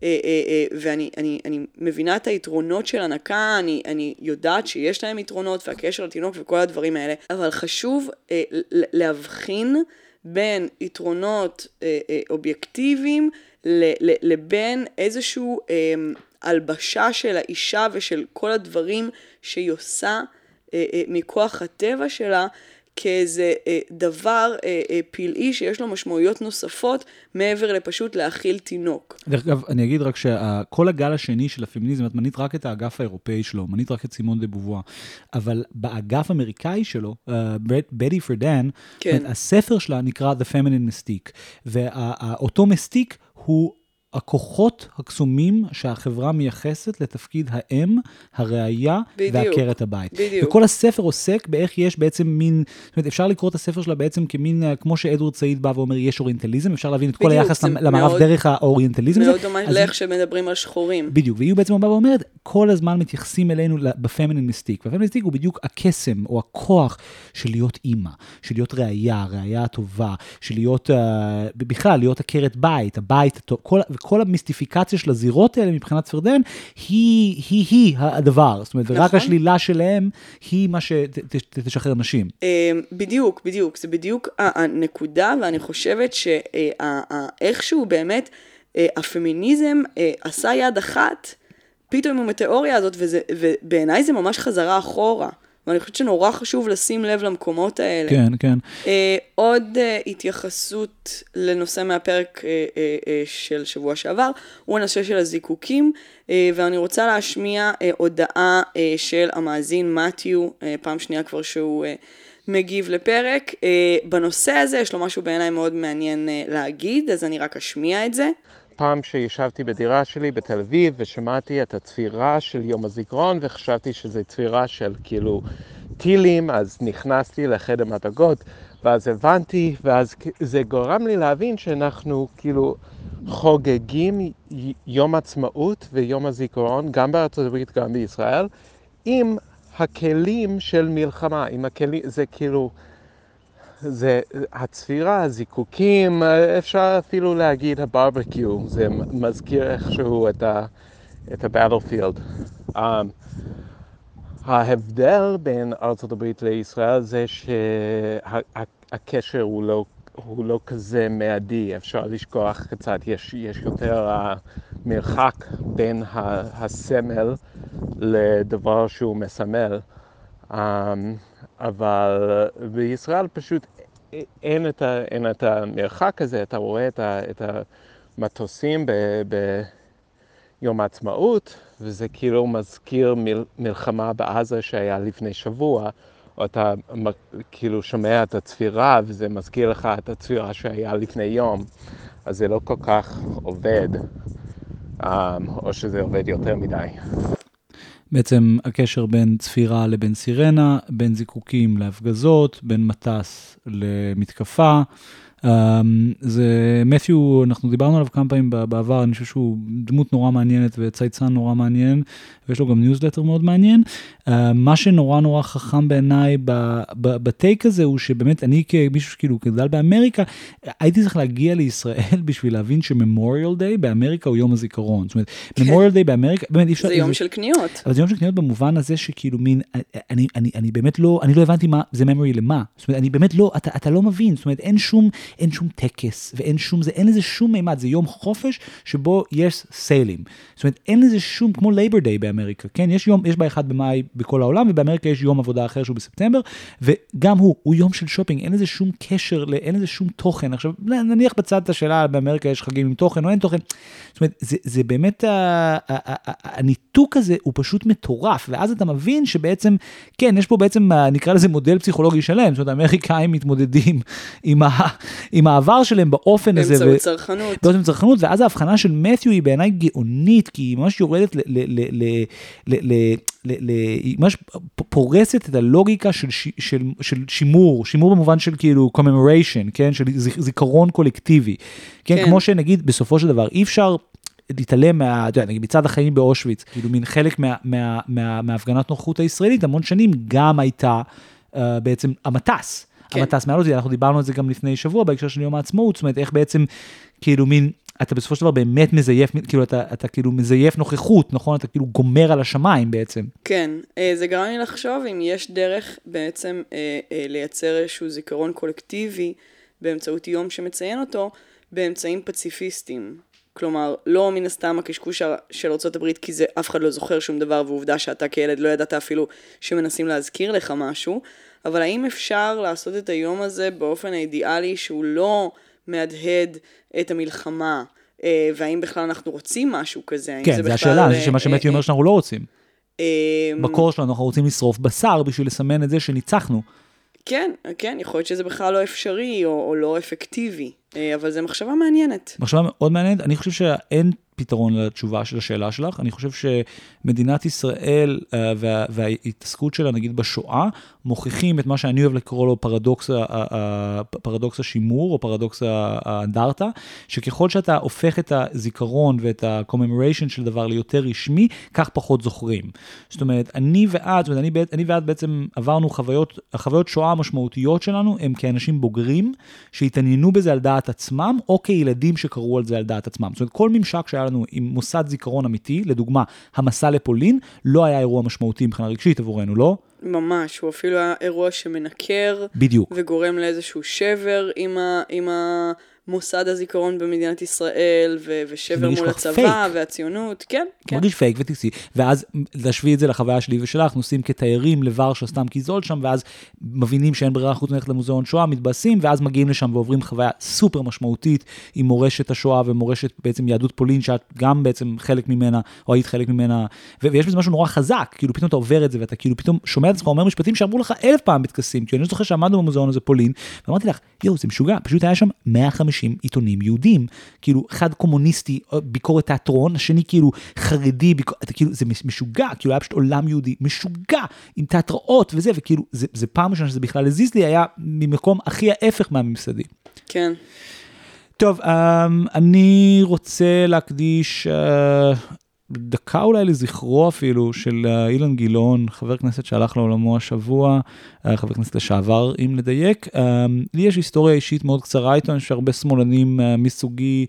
ואני אני, אני מבינה את היתרונות של הנקה, אני, אני יודעת שיש להם יתרונות, והקשר לתינוק וכל הדברים האלה, אבל חשוב להבחין בין יתרונות אובייקטיביים, לבין איזשהו הלבשה של האישה ושל כל הדברים שהיא עושה מכוח הטבע שלה, כאיזה דבר פלאי שיש לו משמעויות נוספות מעבר לפשוט להכיל תינוק. דרך אגב, אני אגיד רק שכל הגל השני של הפמיניזם, את מנית רק את האגף האירופאי שלו, מנית רק את סימון דה בובואר, אבל באגף האמריקאי שלו, בטי פרדן, הספר שלה נקרא The Feminine Mystique, ואותו מסטיק הוא הכוחות הקסומים שהחברה מייחסת לתפקיד האם, הראייה והכרת הבית. בדיוק. וכל הספר עוסק באיך יש בעצם מין, זאת אומרת, אפשר לקרוא את הספר שלה בעצם כמין, כמו שאדוארד סעיד בא ואומר, יש אוריינטליזם, אפשר להבין את כל בדיוק, היחס למערב מאוד, דרך האוריינטליזם. מאוד דומה לך שמדברים על שחורים. בדיוק, והיא בעצם בא ואומרת, כל הזמן מתייחסים אלינו בפמינין מיסטיק, והפמינין מיסטיק הוא בדיוק הקסם או הכוח של להיות אימא, של להיות ראייה, ראייה הטובה, של להיות, uh, בכלל, להיות הכרת בית, הבית הטוב, כל, כל המיסטיפיקציה של הזירות האלה מבחינת פרדן, היא, היא, היא הדבר. זאת אומרת, ורק השלילה שלהם היא מה שתשחרר נשים. בדיוק, בדיוק. זה בדיוק הנקודה, ואני חושבת שאיכשהו באמת הפמיניזם עשה יד אחת, פתאום עם התיאוריה הזאת, ובעיניי זה ממש חזרה אחורה. ואני חושבת שנורא חשוב לשים לב למקומות האלה. כן, כן. אה, עוד אה, התייחסות לנושא מהפרק אה, אה, אה, של שבוע שעבר, הוא הנושא של הזיקוקים, אה, ואני רוצה להשמיע אה, הודעה אה, של המאזין מתיו, אה, פעם שנייה כבר שהוא אה, מגיב לפרק. אה, בנושא הזה יש לו משהו בעיניי מאוד מעניין אה, להגיד, אז אני רק אשמיע את זה. פעם שישבתי בדירה שלי בתל אביב ושמעתי את הצפירה של יום הזיכרון וחשבתי שזה צפירה של כאילו טילים, אז נכנסתי לחדר מדרגות ואז הבנתי, ואז זה גורם לי להבין שאנחנו כאילו חוגגים יום עצמאות ויום הזיכרון גם בארצות הברית גם בישראל עם הכלים של מלחמה, עם הכלים, זה כאילו זה הצפירה, הזיקוקים, אפשר אפילו להגיד הברבקיו, זה מזכיר איכשהו את ה את ה-battlefield. Um, ההבדל בין ארצות הברית לישראל זה שהקשר הוא לא, הוא לא כזה מעדי, אפשר לשכוח קצת, יש, יש יותר מרחק בין הסמל לדבר שהוא מסמל. Um, אבל בישראל פשוט אין את, ה, אין את המרחק הזה, אתה רואה את, ה, את המטוסים ב, ביום העצמאות, וזה כאילו מזכיר מל, מלחמה בעזה שהיה לפני שבוע, או אתה כאילו שומע את הצפירה, וזה מזכיר לך את הצפירה שהיה לפני יום, אז זה לא כל כך עובד, או שזה עובד יותר מדי. בעצם הקשר בין צפירה לבין סירנה, בין זיקוקים להפגזות, בין מטס למתקפה. זה מת'יו, אנחנו דיברנו עליו כמה פעמים בעבר, אני חושב שהוא דמות נורא מעניינת וצייצן נורא מעניין, ויש לו גם ניוזלטר מאוד מעניין. מה שנורא נורא חכם בעיניי בטייק הזה, הוא שבאמת אני כמישהו שכאילו גדל באמריקה, הייתי צריך להגיע לישראל בשביל להבין שממוריאל דיי באמריקה הוא יום הזיכרון. זאת אומרת, ממוריאל דיי באמריקה, באמת אי אפשר... זה יום של קניות. אבל זה יום של קניות במובן הזה שכאילו מין, אני, אני, אני באמת לא, אני לא הבנתי מה, זה memory למה. זאת אומרת, אני באמת לא, אתה, אתה לא מבין, זאת אומרת, אין שום, אין שום טקס, ואין שום, זה, אין לזה שום מימד, זה יום חופש שבו יש סיילים. זאת אומרת, אין לזה שום, כמו לייבר דיי באמריקה, כן? יש יום, יש בה אחד במאי בכל העולם, ובאמריקה יש יום עבודה אחר שהוא בספטמבר, וגם הוא, הוא יום של שופינג, אין לזה שום קשר, אין לזה שום תוכן. עכשיו, נניח בצד את השאלה, באמריקה יש חגים עם תוכן או אין תוכן. זאת אומרת, זה, זה באמת, הניתוק הזה הוא פשוט מטורף, ואז אתה מבין שבעצם, כן, יש פה בעצם, נקרא לזה מודל פסיכולוגי שלם, זאת אומרת, האמריקאים מתמודדים עם ה, עם העבר שלהם באופן הזה. באמצעות צרכנות. באמצעות צרכנות, ואז ההבחנה של מת'יו היא בעיניי גאונית, כי היא ממש יורדת ל, ל, ל, ל, ל, ל, היא ממש פורסת את הלוגיקה של, של, של שימור, שימור במובן של כאילו commemoration, כן? של זיכרון קולקטיבי. כן? כן. כמו שנגיד, בסופו של דבר, אי אפשר, להתעלם מה, אתה יודע, נגיד, מצד החיים באושוויץ, כאילו מין חלק מה, מה, מה, מההפגנת נוכחות הישראלית, המון שנים גם הייתה uh, בעצם המטס. כן. המטס מעל אותי, אנחנו דיברנו על זה גם לפני שבוע, בהקשר של יום העצמאות, זאת אומרת, איך בעצם, כאילו מין, אתה בסופו של דבר באמת מזייף, כאילו אתה, אתה כאילו מזייף נוכחות, נכון? אתה כאילו גומר על השמיים בעצם. כן, זה גרם לי לחשוב אם יש דרך בעצם אה, אה, לייצר איזשהו זיכרון קולקטיבי, באמצעות יום שמציין אותו, באמצעים פציפיסטיים. כלומר, לא מן הסתם הקשקוש של ארצות הברית, כי זה אף אחד לא זוכר שום דבר, ועובדה שאתה כילד לא ידעת אפילו שמנסים להזכיר לך משהו, אבל האם אפשר לעשות את היום הזה באופן האידיאלי שהוא לא מהדהד את המלחמה, והאם בכלל אנחנו רוצים משהו כזה? כן, זה השאלה, זה שמה שמתי אומר שאנחנו לא רוצים. בקור שלנו אנחנו רוצים לשרוף בשר בשביל לסמן את זה שניצחנו. כן, כן, יכול להיות שזה בכלל לא אפשרי או, או לא אפקטיבי, אבל זו מחשבה מעניינת. מחשבה מאוד מעניינת, אני חושב שאין פתרון לתשובה של השאלה שלך, אני חושב שמדינת ישראל וה, וההתעסקות שלה, נגיד בשואה, מוכיחים את מה שאני אוהב לקרוא לו פרדוקס, פרדוקס השימור או פרדוקס האנדרטה, שככל שאתה הופך את הזיכרון ואת ה-commemoration של דבר ליותר רשמי, כך פחות זוכרים. זאת אומרת, אני ואת, אני, אני ואת בעצם עברנו חוויות, החוויות שואה המשמעותיות שלנו, הם כאנשים בוגרים, שהתעניינו בזה על דעת עצמם, או כילדים שקראו על זה על דעת עצמם. זאת אומרת, כל ממשק שהיה לנו עם מוסד זיכרון אמיתי, לדוגמה, המסע לפולין, לא היה אירוע משמעותי מבחינה רגשית עבורנו, לא? ממש, הוא אפילו היה אירוע שמנקר, בדיוק. וגורם לאיזשהו שבר עם, ה, עם המוסד הזיכרון במדינת ישראל, ו, ושבר מול הצבא פייק. והציונות, כן, כן. מרגיש פייק וטקסי, ואז להשווי את זה לחוויה שלי ושלך, נוסעים כתיירים לוורשה סתם כיזול שם, ואז מבינים שאין ברירה חוץ מלכת למוזיאון שואה, מתבאסים, ואז מגיעים לשם ועוברים חוויה סופר משמעותית, עם מורשת השואה ומורשת בעצם יהדות פולין, שאת גם בעצם חלק ממנה, או היית חלק ממנה, ו- ויש בזה משהו נורא חזק, כאילו פתאום אתה עובר את זה, ואתה כאילו פתאום שומע את עצמך, אומר משפטים שאמרו לך אלף פעם בטקסים, כי אני זוכר שעמדנו במוזיאון הזה פולין, ואמרתי לך, יו, זה משוגע, פשוט היה שם מאה וחמישים עיתונים יהודים, כאילו אחד קומוניסטי, ביקורת תיאטרון, השני כאילו חרדי, ביקור... אתה, כאילו, זה משוגע, כאילו היה פשוט עולם יהודי, משוגע, עם תיאטראות וזה, וכאילו, זה, זה פעם ראשונה שזה בכלל הזיז לי, היה ממקום הכי ההפך מהממסדי. כן. טוב, אני רוצה להקדיש דקה אולי לזכרו אפילו של אילן גילאון, חבר כנסת שהלך לעולמו השבוע, חבר כנסת לשעבר, אם לדייק. לי יש היסטוריה אישית מאוד קצרה איתו, יש הרבה שמאלנים מסוגי,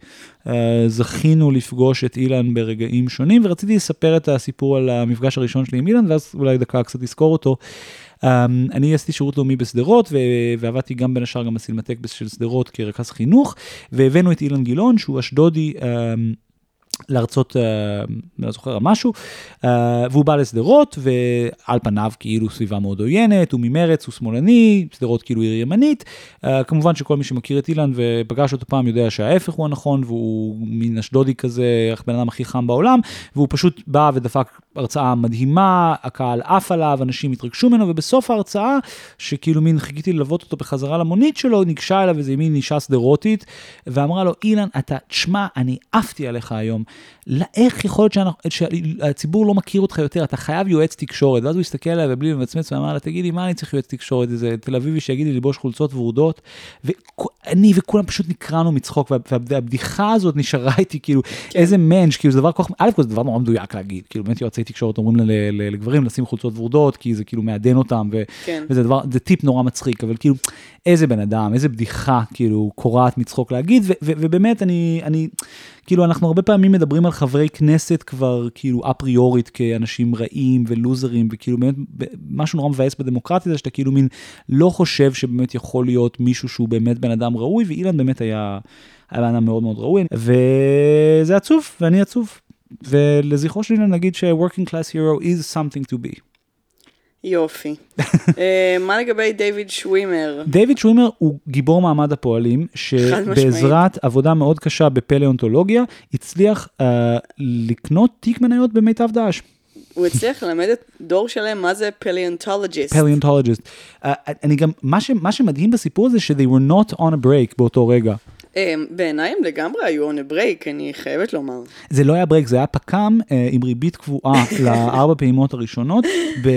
זכינו לפגוש את אילן ברגעים שונים, ורציתי לספר את הסיפור על המפגש הראשון שלי עם אילן, ואז אולי דקה קצת לזכור אותו. Um, אני עשיתי שירות לאומי בסדרות, ו- ועבדתי גם בין השאר גם בסינמטק של סדרות כרכז חינוך, והבאנו את אילן גילאון, שהוא אשדודי, um, לארצות, לא זוכר משהו, והוא בא לסדרות, ועל פניו כאילו סביבה מאוד עוינת, הוא ממרץ, הוא שמאלני, סדרות כאילו עיר ימנית, כמובן שכל מי שמכיר את אילן ופגש אותו פעם יודע שההפך הוא הנכון, והוא מין אשדודי כזה, בן אדם הכי חם בעולם, והוא פשוט בא ודפק הרצאה מדהימה, הקהל עף עליו, אנשים התרגשו ממנו, ובסוף ההרצאה, שכאילו מין חיכיתי ללוות אותו בחזרה למונית שלו, ניגשה אליו איזה מין אישה סדרותית, ואמרה לו, אילן, אתה, תשמע, אני עפתי עליך היום, איך יכול להיות שהציבור לא מכיר אותך יותר, אתה חייב יועץ תקשורת, ואז הוא הסתכל עליי ובלי למצמץ ואמר לה, תגידי, מה אני צריך יועץ תקשורת, איזה תל אביבי שיגיד לי לבוש חולצות ורודות, ואני וכולם פשוט נקרנו מצחוק, והבדיחה הזאת נשארה איתי, כאילו, איזה מנש, כאילו, זה דבר כוח, א' כל זה דבר נורא מדויק להגיד, כאילו, באמת יועצי תקשורת אומרים לגברים לשים חולצות ורודות, כי זה כאילו מעדן אותם, וזה דבר, זה טיפ נורא מצחיק, אבל כאילו, איזה בן אדם, איזה בדיחה, כאילו, קורעת מצחוק להגיד, ובאמת, אני, אני, כאילו, אנחנו הרבה פעמים מדברים על חברי כנסת כבר, כאילו, אפריורית, כאנשים רעים ולוזרים, וכאילו, באמת, משהו נורא מבאס בדמוקרטיה, זה שאתה כאילו מין לא חושב שבאמת יכול להיות מישהו שהוא באמת בן אדם ראוי, ואילן באמת היה, היה בן אדם מאוד מאוד ראוי, וזה עצוב, ואני עצוב. ולזכרו שלי נגיד ש-working class hero is something to be. יופי. מה לגבי דיוויד שווימר? דיוויד שווימר הוא גיבור מעמד הפועלים, שבעזרת עבודה מאוד קשה בפלאונטולוגיה, הצליח לקנות תיק מניות במיטב דאעש. הוא הצליח ללמד את דור שלם מה זה פלאונטולוגיסט. פלאונטולוגיסט. אני גם, מה שמדהים בסיפור הזה, ש-they were not on a break באותו רגע. בעיניי הם לגמרי היו on a break, אני חייבת לומר. זה לא היה ברייק, זה היה פקם עם ריבית קבועה לארבע פעימות הראשונות,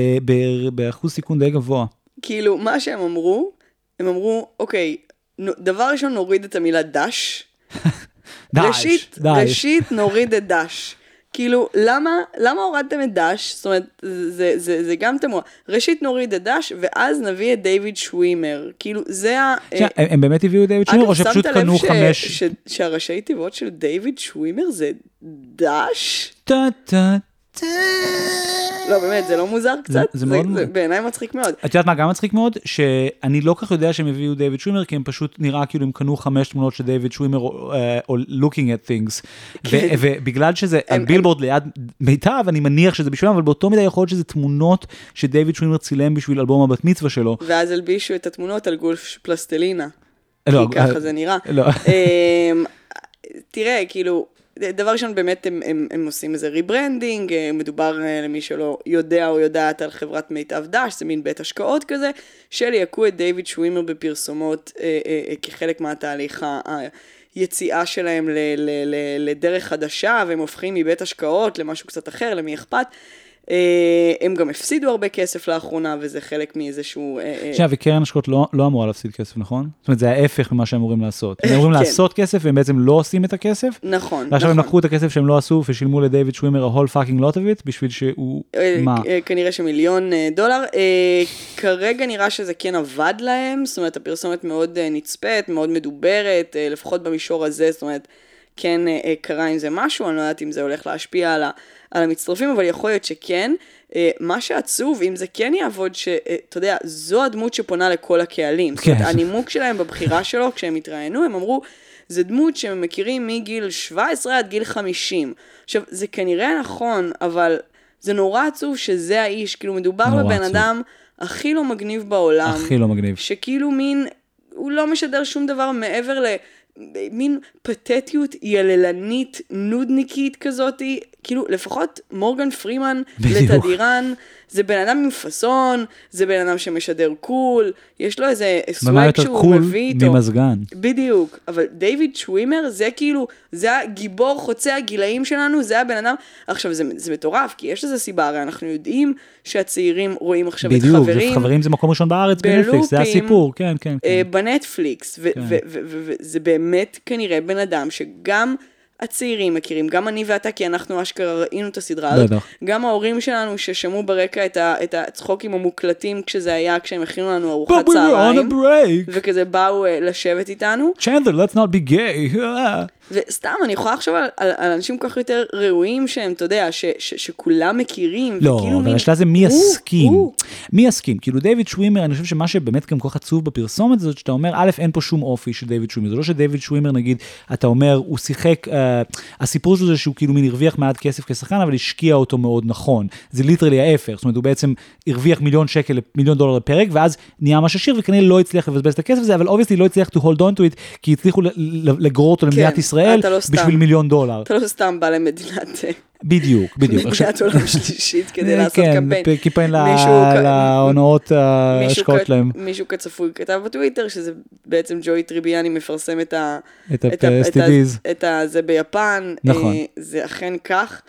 באחוז סיכון די גבוה. כאילו, מה שהם אמרו, הם אמרו, אוקיי, דבר ראשון נוריד את המילה דש, ראשית, ראשית נוריד את דש. כאילו, למה, למה הורדתם את דש? זאת אומרת, זה, זה, זה גם תמוה. ראשית נוריד את דש, ואז נביא את דיוויד שווימר. כאילו, זה ה... הם באמת הביאו את דיוויד שווימר, או שפשוט קנו חמש... ש, שהראשי תיבות של דיוויד שווימר זה דש? טה טה טה. לא, באמת, זה לא מוזר קצת? זה מאוד מוזר. בעיניי מצחיק מאוד. את יודעת מה גם מצחיק מאוד? שאני לא כך יודע שהם הביאו דיוויד שווימר, כי הם פשוט נראה כאילו הם קנו חמש תמונות של דיוויד שווימר, או looking at things. ובגלל שזה הבילבורד ליד מיטב, אני מניח שזה בשבילם, אבל באותו מידה יכול להיות שזה תמונות שדיוויד שווימר צילם בשביל אלבום הבת מצווה שלו. ואז הלבישו את התמונות על גולף פלסטלינה. כי ככה זה נראה. תראה, כאילו... דבר ראשון, באמת הם, הם, הם עושים איזה ריברנדינג, מדובר למי שלא יודע או יודעת על חברת מיטב דש, זה מין בית השקעות כזה, שלייקו את דיוויד שווימר בפרסומות אה, אה, כחלק מהתהליך היציאה שלהם ל, ל, ל, לדרך חדשה, והם הופכים מבית השקעות למשהו קצת אחר, למי אכפת. הם גם הפסידו הרבה כסף לאחרונה, וזה חלק מאיזשהו... עכשיו, וקרן השקעות לא אמורה להפסיד כסף, נכון? זאת אומרת, זה ההפך ממה שהם אמורים לעשות. הם אמורים לעשות כסף, והם בעצם לא עושים את הכסף. נכון. ועכשיו הם לקחו את הכסף שהם לא עשו, ושילמו לדיוויד שווימר a whole fucking lot of it, בשביל שהוא... מה? כנראה שמיליון דולר. כרגע נראה שזה כן עבד להם, זאת אומרת, הפרסומת מאוד נצפית, מאוד מדוברת, לפחות במישור הזה, זאת אומרת, כן קרה עם זה משהו, אני לא יודעת אם זה הולך להשפיע על ה... על המצטרפים, אבל יכול להיות שכן. מה שעצוב, אם זה כן יעבוד, שאתה יודע, זו הדמות שפונה לכל הקהלים. זאת אומרת, הנימוק שלהם בבחירה שלו, כשהם התראיינו, הם אמרו, זה דמות שהם מכירים מגיל שבע עשרה עד גיל חמישים. עכשיו, זה כנראה נכון, אבל זה נורא עצוב שזה האיש, כאילו מדובר בבן אדם הכי לא מגניב בעולם. הכי לא מגניב. שכאילו מין, הוא לא משדר שום דבר מעבר ל... מין פתטיות יללנית, נודניקית כזאת, כאילו לפחות מורגן פרימן לתדירן, זה בן אדם עם פסון, זה בן אדם שמשדר קול, יש לו איזה סווייג שהוא מביא איתו. ממזגן. בדיוק, אבל דיוויד שווימר זה כאילו, זה הגיבור חוצה הגילאים שלנו, זה הבן אדם, עכשיו זה, זה מטורף, כי יש לזה סיבה, הרי אנחנו יודעים שהצעירים רואים עכשיו בדיוק, את חברים. בדיוק, חברים זה מקום ראשון בארץ בנטפליקס, זה הסיפור, כן, כן. כן. בנטפליקס, וזה באמת כנראה בן אדם שגם... הצעירים מכירים, גם אני ואתה, כי אנחנו אשכרה ראינו את הסדרה הזאת, גם ההורים שלנו ששמעו ברקע את, ה, את הצחוקים המוקלטים כשזה היה, כשהם הכינו לנו ארוחת צהריים, וכזה באו uh, לשבת איתנו. Chandler, let's not be gay. וסתם, אני יכולה לחשוב על, על, על אנשים כל כך יותר ראויים שהם, אתה יודע, ש, ש, שכולם מכירים. לא, אבל השאלה זה מי יסכים. מי יסכים? כאילו דיוויד שווימר, אני חושב שמה שבאמת גם כל כך עצוב בפרסומת הזאת, שאתה אומר, א', אין פה שום אופי של דיוויד שווימר. זה לא שדיוויד שווימר, נגיד, אתה אומר, הוא שיחק, הסיפור שלו זה שהוא כאילו מין הרוויח מעט כסף כשחקן, אבל השקיע אותו מאוד נכון. זה ליטרלי ההפך. זאת אומרת, הוא בעצם הרוויח מיליון שקל, מיליון דולר לפרק, ואז נהיה ממש עשיר, וכנראה לא הצליח לבזבז את הכסף הזה, אבל obviously לא הצליח to hold on to it, כי הצליחו לגרור אותו למדינת ישראל בשביל מיליון דולר. אתה לא סתם בא למדינת... בדיוק, בדיוק. מדינת עולם שלישית כדי לעשות קמפיין. כן, קיפיין להונאות ההשקעות שלהם. מישהו כצפוי כתב בטוויטר, שזה בעצם ג'וי טריביאני מפרסם את ה... את ה-אס טי דיז. את זה ביפן. נכון. זה אכן כך.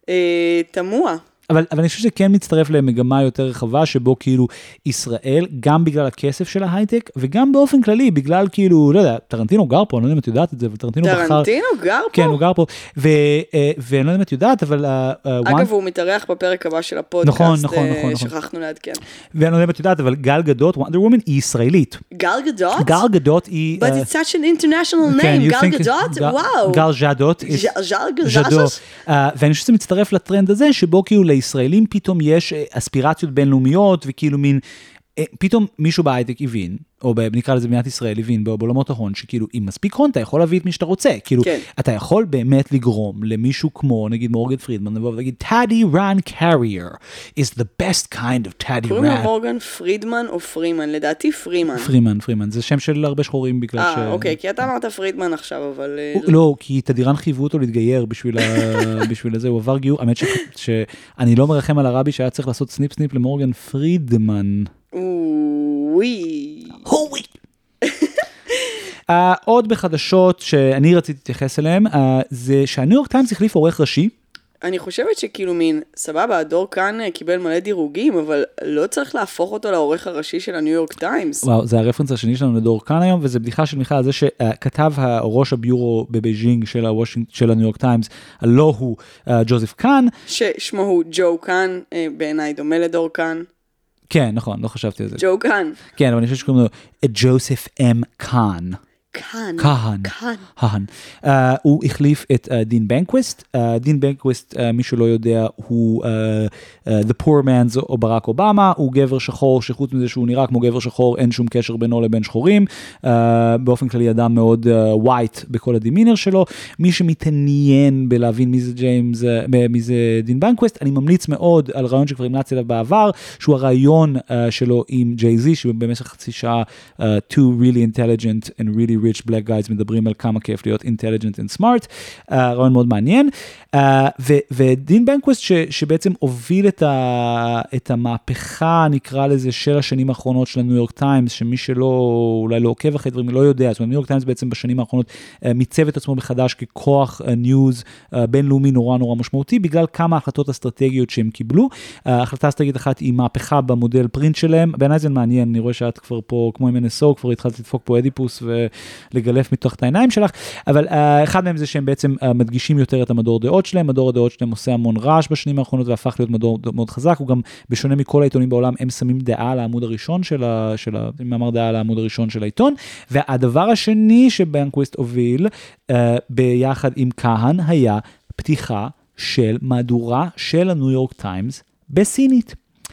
תמוה. אבל, אבל אני חושב שכן מצטרף למגמה יותר רחבה, שבו כאילו ישראל, גם בגלל הכסף של ההייטק, וגם באופן כללי, בגלל כאילו, לא יודע, טרנטינו גר פה, אני לא יודע אם את יודעת את זה, אבל טרנטינו בחר... טרנטינו גר פה? כן, הוא גר פה, ו, ואני לא יודע אם את יודעת, אבל... אגב, הוא מתארח בפרק הבא של הפודקאסט, נכון, נכון, נכון. שכחנו לעדכן. ואני לא יודע אם את יודעת, אבל גל גדות, Wonder Woman, היא ישראלית. גל גדות? גל גדות היא... But it's such an international name, גל גדות? וואו. גל ז'דות. ז'ל גדות? ואני חושב שזה מצטרף לטרנד הזה, שבו כאילו לישראלים פתאום יש אספירציות בינלאומיות, וכאילו מין, פתאום מישהו בהייטק הבין, או נקרא לזה במדינת ישראל הבין, בעולמות ההון, שכאילו, אם מספיק הון, אתה יכול להביא את מי שאתה רוצה. כאילו, אתה יכול באמת לגרום למישהו כמו, נגיד מורגן פרידמן, לבוא ולהגיד, טאדי רן קרייר is the best kind of טאדי רן. קוראים לו מורגן פרידמן או פרימן? לדעתי פרימן. פרימן, פרימן. זה שם של הרבה שחורים בגלל ש... אה, אוקיי, כי אתה אמרת פרידמן עכשיו, אבל... לא, כי תדירן חייבו אותו להתגייר בשביל זה, הוא עבר גיור. האמת שאני לא מרחם על הרבי שהיה צריך לעשות סניפ סניפ למורגן פרידמן. וואי. הווי. עוד בחדשות שאני רציתי להתייחס אליהם, זה שהניו יורק טיימס החליף עורך ראשי. אני חושבת שכאילו מין, סבבה, הדור כאן קיבל מלא דירוגים, אבל לא צריך להפוך אותו לעורך הראשי של הניו יורק טיימס. וואו, זה הרפרנס השני שלנו לדור כאן היום, וזה בדיחה של מיכל על זה שכתב ראש הביורו בבייג'ינג של, של הניו יורק טיימס, הלא הוא ג'וזף קאן. ששמו הוא ג'ו קאן, בעיניי דומה לדור כאן. כן, נכון, לא חשבתי על זה. ג'ו קאן. כן, אבל אני חושב שקוראים לו ג'וזף אם קאן. קאן. קאן. קאן. הוא החליף את דין בנקוויסט. דין בנקוויסט, מי שלא יודע, הוא The Poor Man's או ברק אובמה, הוא גבר שחור, שחוץ מזה שהוא נראה כמו גבר שחור, אין שום קשר בינו לבין שחורים. באופן כללי אדם מאוד ווייט בכל הדימינר שלו. מי שמתעניין בלהבין מי זה ג'יימס, מי זה דין בנקוויסט, אני ממליץ מאוד על רעיון שכבר המלצתי עליו בעבר, שהוא הרעיון שלו עם ג'יי-זי, שבמשך חצי שעה, two really intelligent and really rich black guys מדברים על כמה כיף להיות intelligent and smart, uh, רעיון מאוד מעניין, uh, ו- ודין בנקוויסט ש- שבעצם הוביל את, ה- את המהפכה, נקרא לזה, של השנים האחרונות של הניו יורק טיימס, שמי שלא, אולי לא עוקב אחרי דברים, לא יודע, זאת אומרת, הניו יורק טיימס בעצם בשנים האחרונות uh, מיצב את עצמו מחדש ככוח uh, ניוז uh, בינלאומי נורא נורא משמעותי, בגלל כמה החלטות אסטרטגיות שהם קיבלו. Uh, החלטה אסטרטגית אחת היא מהפכה במודל פרינט שלהם, בעיניי זה מעניין, אני רואה שאת כבר פה, כמו עם אן אס או, כבר התחלת לדפוק פה אדיפוס ו... לגלף מתוך את העיניים שלך, אבל uh, אחד מהם זה שהם בעצם uh, מדגישים יותר את המדור דעות שלהם, מדור הדעות שלהם עושה המון רעש בשנים האחרונות, והפך להיות מדור מאוד חזק, הוא גם בשונה מכל העיתונים בעולם, הם שמים דעה על העמוד הראשון של ה... של ה... מאמר דעה על העמוד הראשון של העיתון, והדבר השני שבנקוויסט הוביל, uh, ביחד עם כהן, היה פתיחה של מהדורה של הניו יורק טיימס בסינית.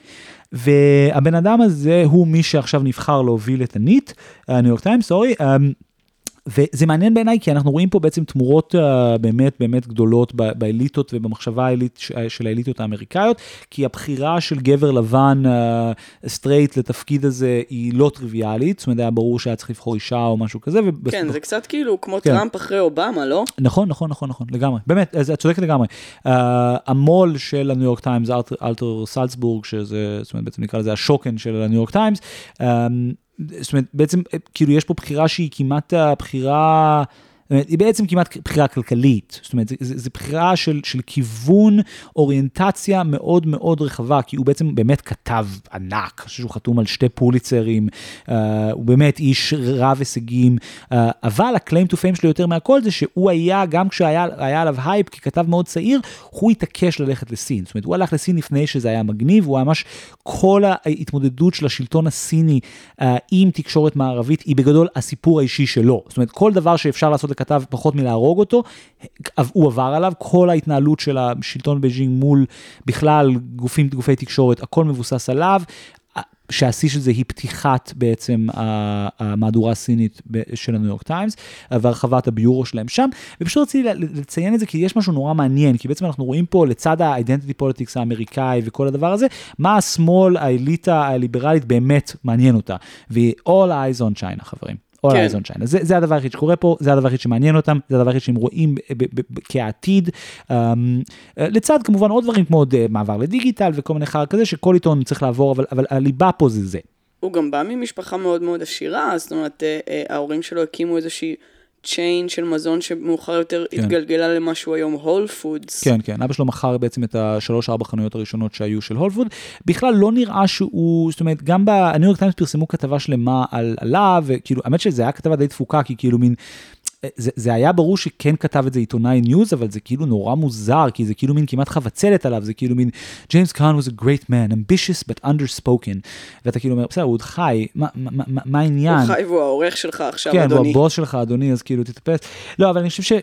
והבן אדם הזה הוא מי שעכשיו נבחר להוביל את הניט, הניו יורק טיימס, סורי, וזה מעניין בעיניי, כי אנחנו רואים פה בעצם תמורות uh, באמת באמת גדולות באליטות ובמחשבה האליט, של האליטות האמריקאיות, כי הבחירה של גבר לבן uh, סטרייט לתפקיד הזה היא לא טריוויאלית, זאת אומרת, היה ברור שהיה צריך לבחור אישה או משהו כזה. ובס... כן, זה קצת כאילו כמו כן. טראמפ אחרי אובמה, לא? נכון, נכון, נכון, נכון, לגמרי. באמת, את צודקת לגמרי. Uh, המול של הניו יורק טיימס, אלתר סלצבורג, שזה, זאת אומרת, בעצם נקרא לזה השוקן של הניו יורק טיימס, um, זאת אומרת, בעצם, כאילו, יש פה בחירה שהיא כמעט הבחירה, היא בעצם כמעט בחירה כלכלית, זאת אומרת, זה, זה בחירה של, של כיוון, אוריינטציה מאוד מאוד רחבה, כי הוא בעצם באמת כתב ענק, שהוא חתום על שתי פוליצרים, uh, הוא באמת איש רב הישגים, uh, אבל ה-claim to fame שלו יותר מהכל זה שהוא היה, גם כשהיה היה עליו הייפ, ככתב מאוד צעיר, הוא התעקש ללכת לסין, זאת אומרת, הוא הלך לסין לפני שזה היה מגניב, הוא ממש, כל ההתמודדות של השלטון הסיני uh, עם תקשורת מערבית, היא בגדול הסיפור האישי שלו, זאת אומרת, כל דבר שאפשר לעשות לכתב פחות מלהרוג אותו, הוא עבר עליו, כל ההתנהלות של השלטון בייג'ינג מול בכלל גופים, גופי תקשורת, הכל מבוסס עליו, שהשיא של זה היא פתיחת בעצם המהדורה הסינית של הניו יורק טיימס, והרחבת הביורו שלהם שם, ופשוט רציתי לציין את זה, כי יש משהו נורא מעניין, כי בעצם אנחנו רואים פה לצד ה-identity politics האמריקאי וכל הדבר הזה, מה השמאל, האליטה הליברלית באמת מעניין אותה, ו-all eyes on China, חברים. All eyes on China. זה, זה הדבר הכי שקורה פה, זה הדבר הכי שמעניין אותם, זה הדבר הכי שהם רואים כעתיד, לצד כמובן עוד דברים כמו מעבר לדיגיטל וכל מיני חר כזה, שכל עיתון צריך לעבור, אבל, אבל הליבה פה זה זה. הוא גם בא ממשפחה מאוד מאוד עשירה, זאת אומרת, ההורים שלו הקימו איזושהי צ'יין של מזון שמאוחר יותר כן. התגלגלה למשהו היום, הול פודס. כן, כן, אבא שלו מכר בעצם את השלוש ארבע חנויות הראשונות שהיו של הול פוד, בכלל לא נראה שהוא, זאת אומרת, גם בניו יורק טיימס פרסמו כתבה שלמה על, עליו, וכאילו, האמת שזה היה כתבה די דפוקה, כי כאילו מין, זה, זה היה ברור שכן כתב את זה עיתונאי ניוז, אבל זה כאילו נורא מוזר, כי זה כאילו מין כמעט חבצלת עליו, זה כאילו מין, ג'יימס קאן was a great man, ambitious but underspoken, ואתה כאילו אומר, בסדר, הוא עוד חי, מה, מה, מה, מה העניין? הוא חי והוא העורך שלך עכשיו, כן, אדוני. כן, הוא הבוס שלך, אדוני, אז כאילו תתאפס. לא, אבל אני חושב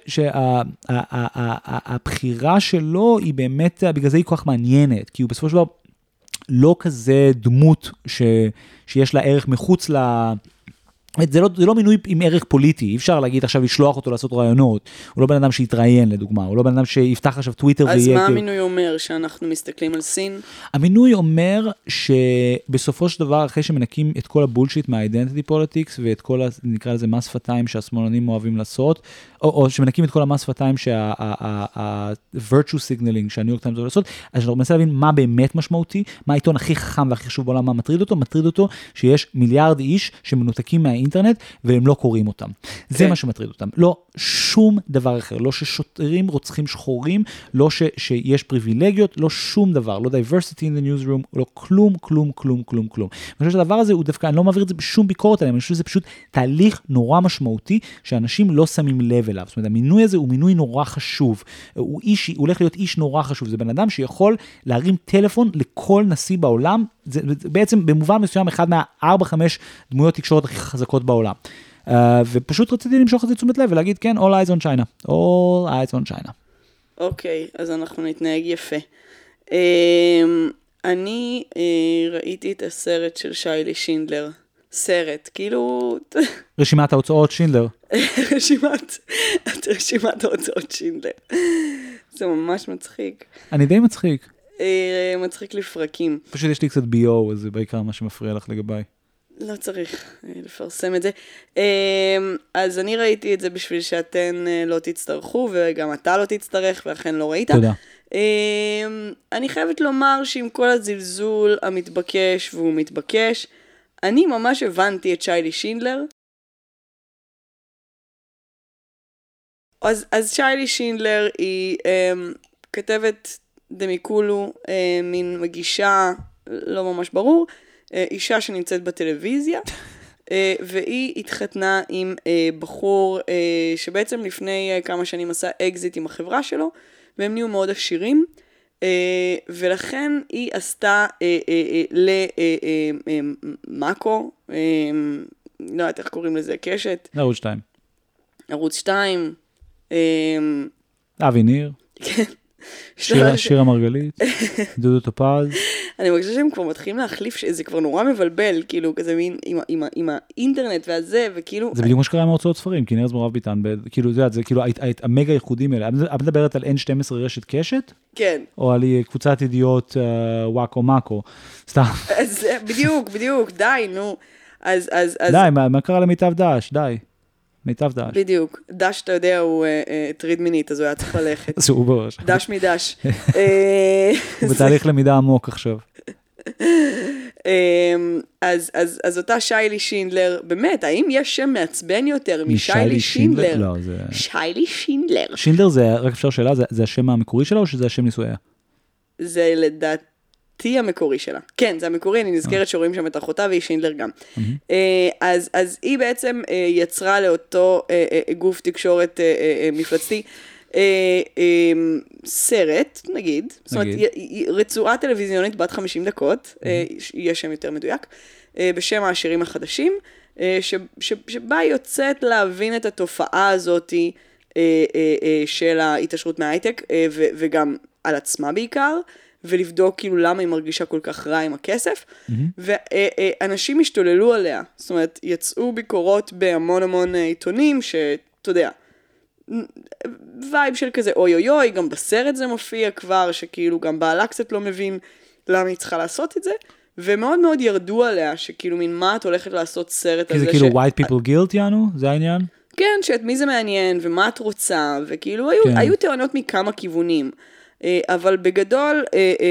שהבחירה שלו היא באמת, בגלל זה היא כל כך מעניינת, כי הוא בסופו של דבר לא כזה דמות ש, שיש לה ערך מחוץ ל... זה לא, זה לא מינוי עם ערך פוליטי, אי אפשר להגיד עכשיו לשלוח אותו לעשות רעיונות, הוא לא בן אדם שיתראיין לדוגמה, הוא לא בן אדם שיפתח עכשיו טוויטר אז ויהיה... אז מה המינוי אומר שאנחנו מסתכלים על סין? המינוי אומר שבסופו של דבר, אחרי שמנקים את כל הבולשיט מה-identity politics, ואת כל, נקרא לזה מס שפתיים שהשמאלנים אוהבים לעשות, או, או שמנקים את כל המס שפתיים שה-virtue signaling שהניו יורק טיימס אוהב לעשות, אז אנחנו מנסה להבין מה באמת משמעותי, מה העיתון הכי חכם והכי חשוב בעולם, מה מטריד אותו, מטריד אותו שיש מיליארד איש שמנותקים מה האינטרנט, והם לא קוראים אותם. זה מה שמטריד אותם. לא שום דבר אחר, לא ששוטרים רוצחים שחורים, לא ש, שיש פריבילגיות, לא שום דבר, לא diversity in the newsroom, לא כלום, כלום, כלום, כלום, כלום. אני חושב שהדבר הזה הוא דווקא, אני לא מעביר את זה בשום ביקורת עליהם, אני חושב שזה פשוט תהליך נורא משמעותי, שאנשים לא שמים לב אליו. זאת אומרת, המינוי הזה הוא מינוי נורא חשוב. הוא איש, הוא הולך להיות איש נורא חשוב. זה בן אדם שיכול להרים טלפון לכל נשיא בעולם, זה, זה בעצם במובן מסוים אחד מהארבע, חמש דמויות תקשורת הכי חזקות בעולם. Uh, ופשוט רציתי למשוך את זה תשומת לב ולהגיד, כן, all eyes on China. all eyes on China. אוקיי, okay, אז אנחנו נתנהג יפה. Um, אני uh, ראיתי את הסרט של שיילי שינדלר. סרט, כאילו... רשימת ההוצאות שינדלר. רשימת, את רשימת ההוצאות שינדלר. זה ממש מצחיק. אני די מצחיק. Uh, מצחיק לפרקים. פשוט יש לי קצת בי או, אז זה בעיקר מה שמפריע לך לגביי. לא צריך לפרסם את זה. אז אני ראיתי את זה בשביל שאתן לא תצטרכו, וגם אתה לא תצטרך, ואכן לא ראית. תודה. אני חייבת לומר שעם כל הזלזול המתבקש, והוא מתבקש, אני ממש הבנתי את שיילי שינדלר. אז, אז שיילי שינדלר היא כתבת דמיקולו, מין מגישה, לא ממש ברור, אישה שנמצאת בטלוויזיה, והיא התחתנה עם בחור שבעצם לפני כמה שנים עשה אקזיט עם החברה שלו, והם נהיו מאוד עשירים, ולכן היא עשתה למאקו, לא יודעת איך קוראים לזה, קשת. ערוץ שתיים. ערוץ שתיים. אבי ניר. כן. שיר המרגלית, דודו טופז. אני מרגישה שהם כבר מתחילים להחליף, שזה כבר נורא מבלבל, כאילו, כזה מין, עם האינטרנט והזה, וכאילו... זה בדיוק מה שקרה עם ההוצאות ספרים, כי נרז מורב ביטן, כאילו, זה, זה כאילו, המגה ייחודים האלה. את מדברת על אן שתים עשרה רשת קשת? כן. או על קבוצת ידיעות וואקו מאקו, סתם. אז בדיוק, בדיוק, די, נו. אז, אז, אז... די, מה קרה למיטב דש? די. מיטב דש. בדיוק. דש, אתה יודע, הוא טריד מינית, אז הוא היה צריך ללכת. זה הוא בראש. דש מדש. הוא בתהליך למידה עמוק עכשיו. אז, אז, אז אותה שיילי שינדלר, באמת, האם יש שם מעצבן יותר משיילי שינדלר? לא, זה... שיילי שינדלר. שינדלר זה, רק אפשר שאלה, זה, זה השם המקורי שלה או שזה השם נישואיה? זה לדעת... המקורי שלה. כן, זה המקורי, אני נזכרת שרואים שם את אחותה, והיא שינדלר גם. אז, אז היא בעצם יצרה לאותו גוף תקשורת מפלצתי סרט, נגיד, זאת אומרת, רצועה טלוויזיונית בת חמישים דקות, יש שם יותר מדויק, בשם העשירים החדשים, שבה יוצאת להבין את התופעה הזאת של ההתעשרות מההייטק, וגם על עצמה בעיקר, ולבדוק כאילו למה היא מרגישה כל כך רע עם הכסף, ואנשים השתוללו עליה, זאת אומרת, יצאו ביקורות בהמון המון עיתונים, שאתה יודע, וייב של כזה אוי אוי אוי, גם בסרט זה מופיע כבר, שכאילו גם בעלה קצת לא מבין למה היא צריכה לעשות את זה, ומאוד מאוד ירדו עליה, שכאילו מין מה את הולכת לעשות סרט הזה. כי זה כאילו white people guilt יענו, זה העניין? כן, שאת מי זה מעניין, ומה את רוצה, וכאילו היו, היו טענות מכמה כיוונים. אבל בגדול,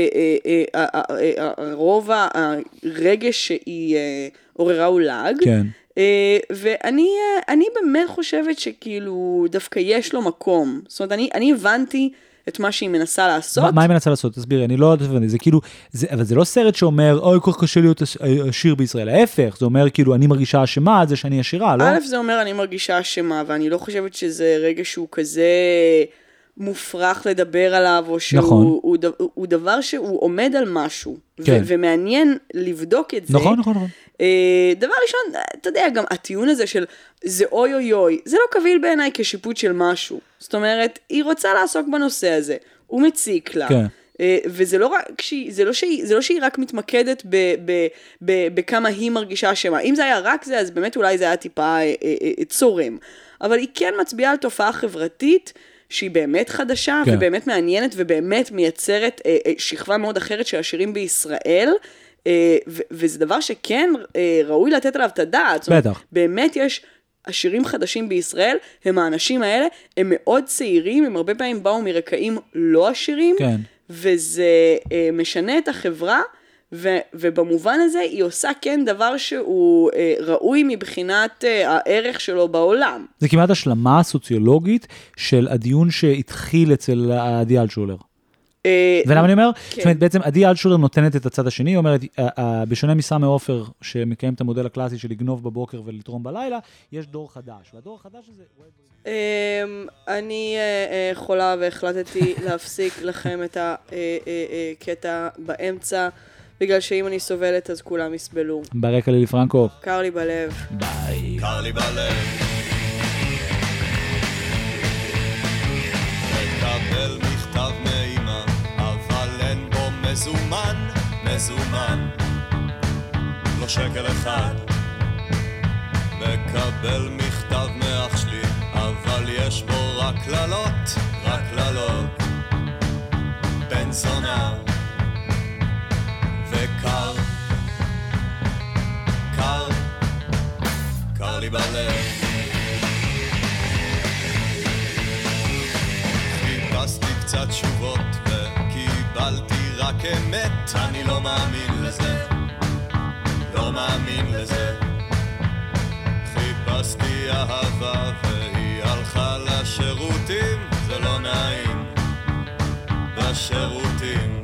הרוב הרגש שהיא עוררה הוא לעג. כן. ואני אני באמת חושבת שכאילו דווקא יש לו מקום. זאת אומרת, אני, אני הבנתי את מה שהיא מנסה לעשות. מה, מה היא מנסה לעשות? תסבירי, אני לא הבנתי. זה כאילו, זה, אבל זה לא סרט שאומר, אוי, כל כך קשה להיות עשיר בישראל. ההפך, זה אומר כאילו, אני מרגישה אשמה על זה שאני עשירה, לא? א', זה אומר, אני מרגישה אשמה, ואני לא חושבת שזה רגע שהוא כזה... מופרך לדבר עליו, או שהוא נכון. הוא, הוא, הוא דבר שהוא עומד על משהו, כן. ו- ומעניין לבדוק את זה. נכון, נכון, נכון. אה, דבר ראשון, אתה יודע, גם הטיעון הזה של זה אוי אוי אוי, זה לא קביל בעיניי כשיפוט של משהו. זאת אומרת, היא רוצה לעסוק בנושא הזה, הוא מציק לה. כן. אה, וזה לא רק, זה לא שהיא, זה לא שהיא רק מתמקדת ב, ב, ב, בכמה היא מרגישה אשמה. אם זה היה רק זה, אז באמת אולי זה היה טיפה אה, אה, אה, צורם. אבל היא כן מצביעה על תופעה חברתית, שהיא באמת חדשה, כן. ובאמת מעניינת, ובאמת מייצרת אה, אה, שכבה מאוד אחרת של עשירים בישראל, אה, ו- וזה דבר שכן אה, ראוי לתת עליו את הדעת. בטח. אומרת, באמת יש עשירים חדשים בישראל, הם האנשים האלה, הם מאוד צעירים, הם הרבה פעמים באו מרקעים לא עשירים, כן. וזה אה, משנה את החברה, ו, ובמובן הזה היא עושה כן דבר שהוא אה, ראוי מבחינת אה, הערך שלו בעולם. זה כמעט השלמה סוציולוגית של הדיון שהתחיל אצל עדי אלטשולר. ולמה אני אומר? זאת אומרת, בעצם עדי אלטשולר נותנת את הצד השני, היא אומרת, בשונה מסמי עופר, שמקיים את המודל הקלאסי של לגנוב בבוקר ולתרום בלילה, יש דור חדש, והדור החדש הזה... אני יכולה והחלטתי להפסיק לכם את הקטע באמצע, בגלל שאם אני סובלת אז כולם יסבלו. ברקע לילי פרנקו. קר לי בלב. ביי. קר לי בלב. מקבל מכתב מאמא, אבל אין בו מזומן, מזומן. לא שקל אחד. מקבל מכתב מאח שלי, אבל יש בו רק קללות, רק קללות. בן זונה. וקר, קר, קר לי בלב. חיפשתי קצת תשובות וקיבלתי רק אמת. אני לא מאמין לזה, לא מאמין לזה. חיפשתי אהבה והיא הלכה לשירותים. זה לא נעים בשירותים.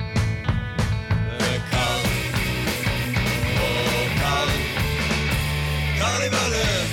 קר לי בלב.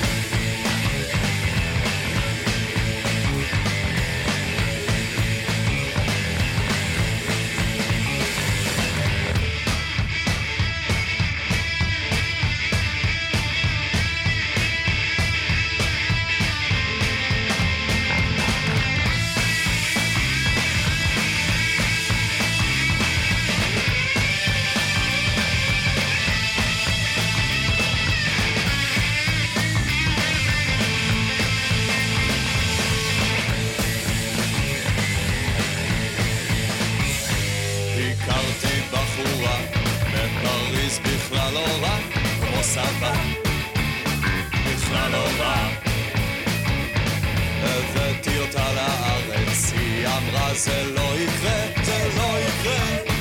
בכלל לא רע. הבאתי אותה לארץ, היא אמרה זה לא יקרה, זה לא יקרה.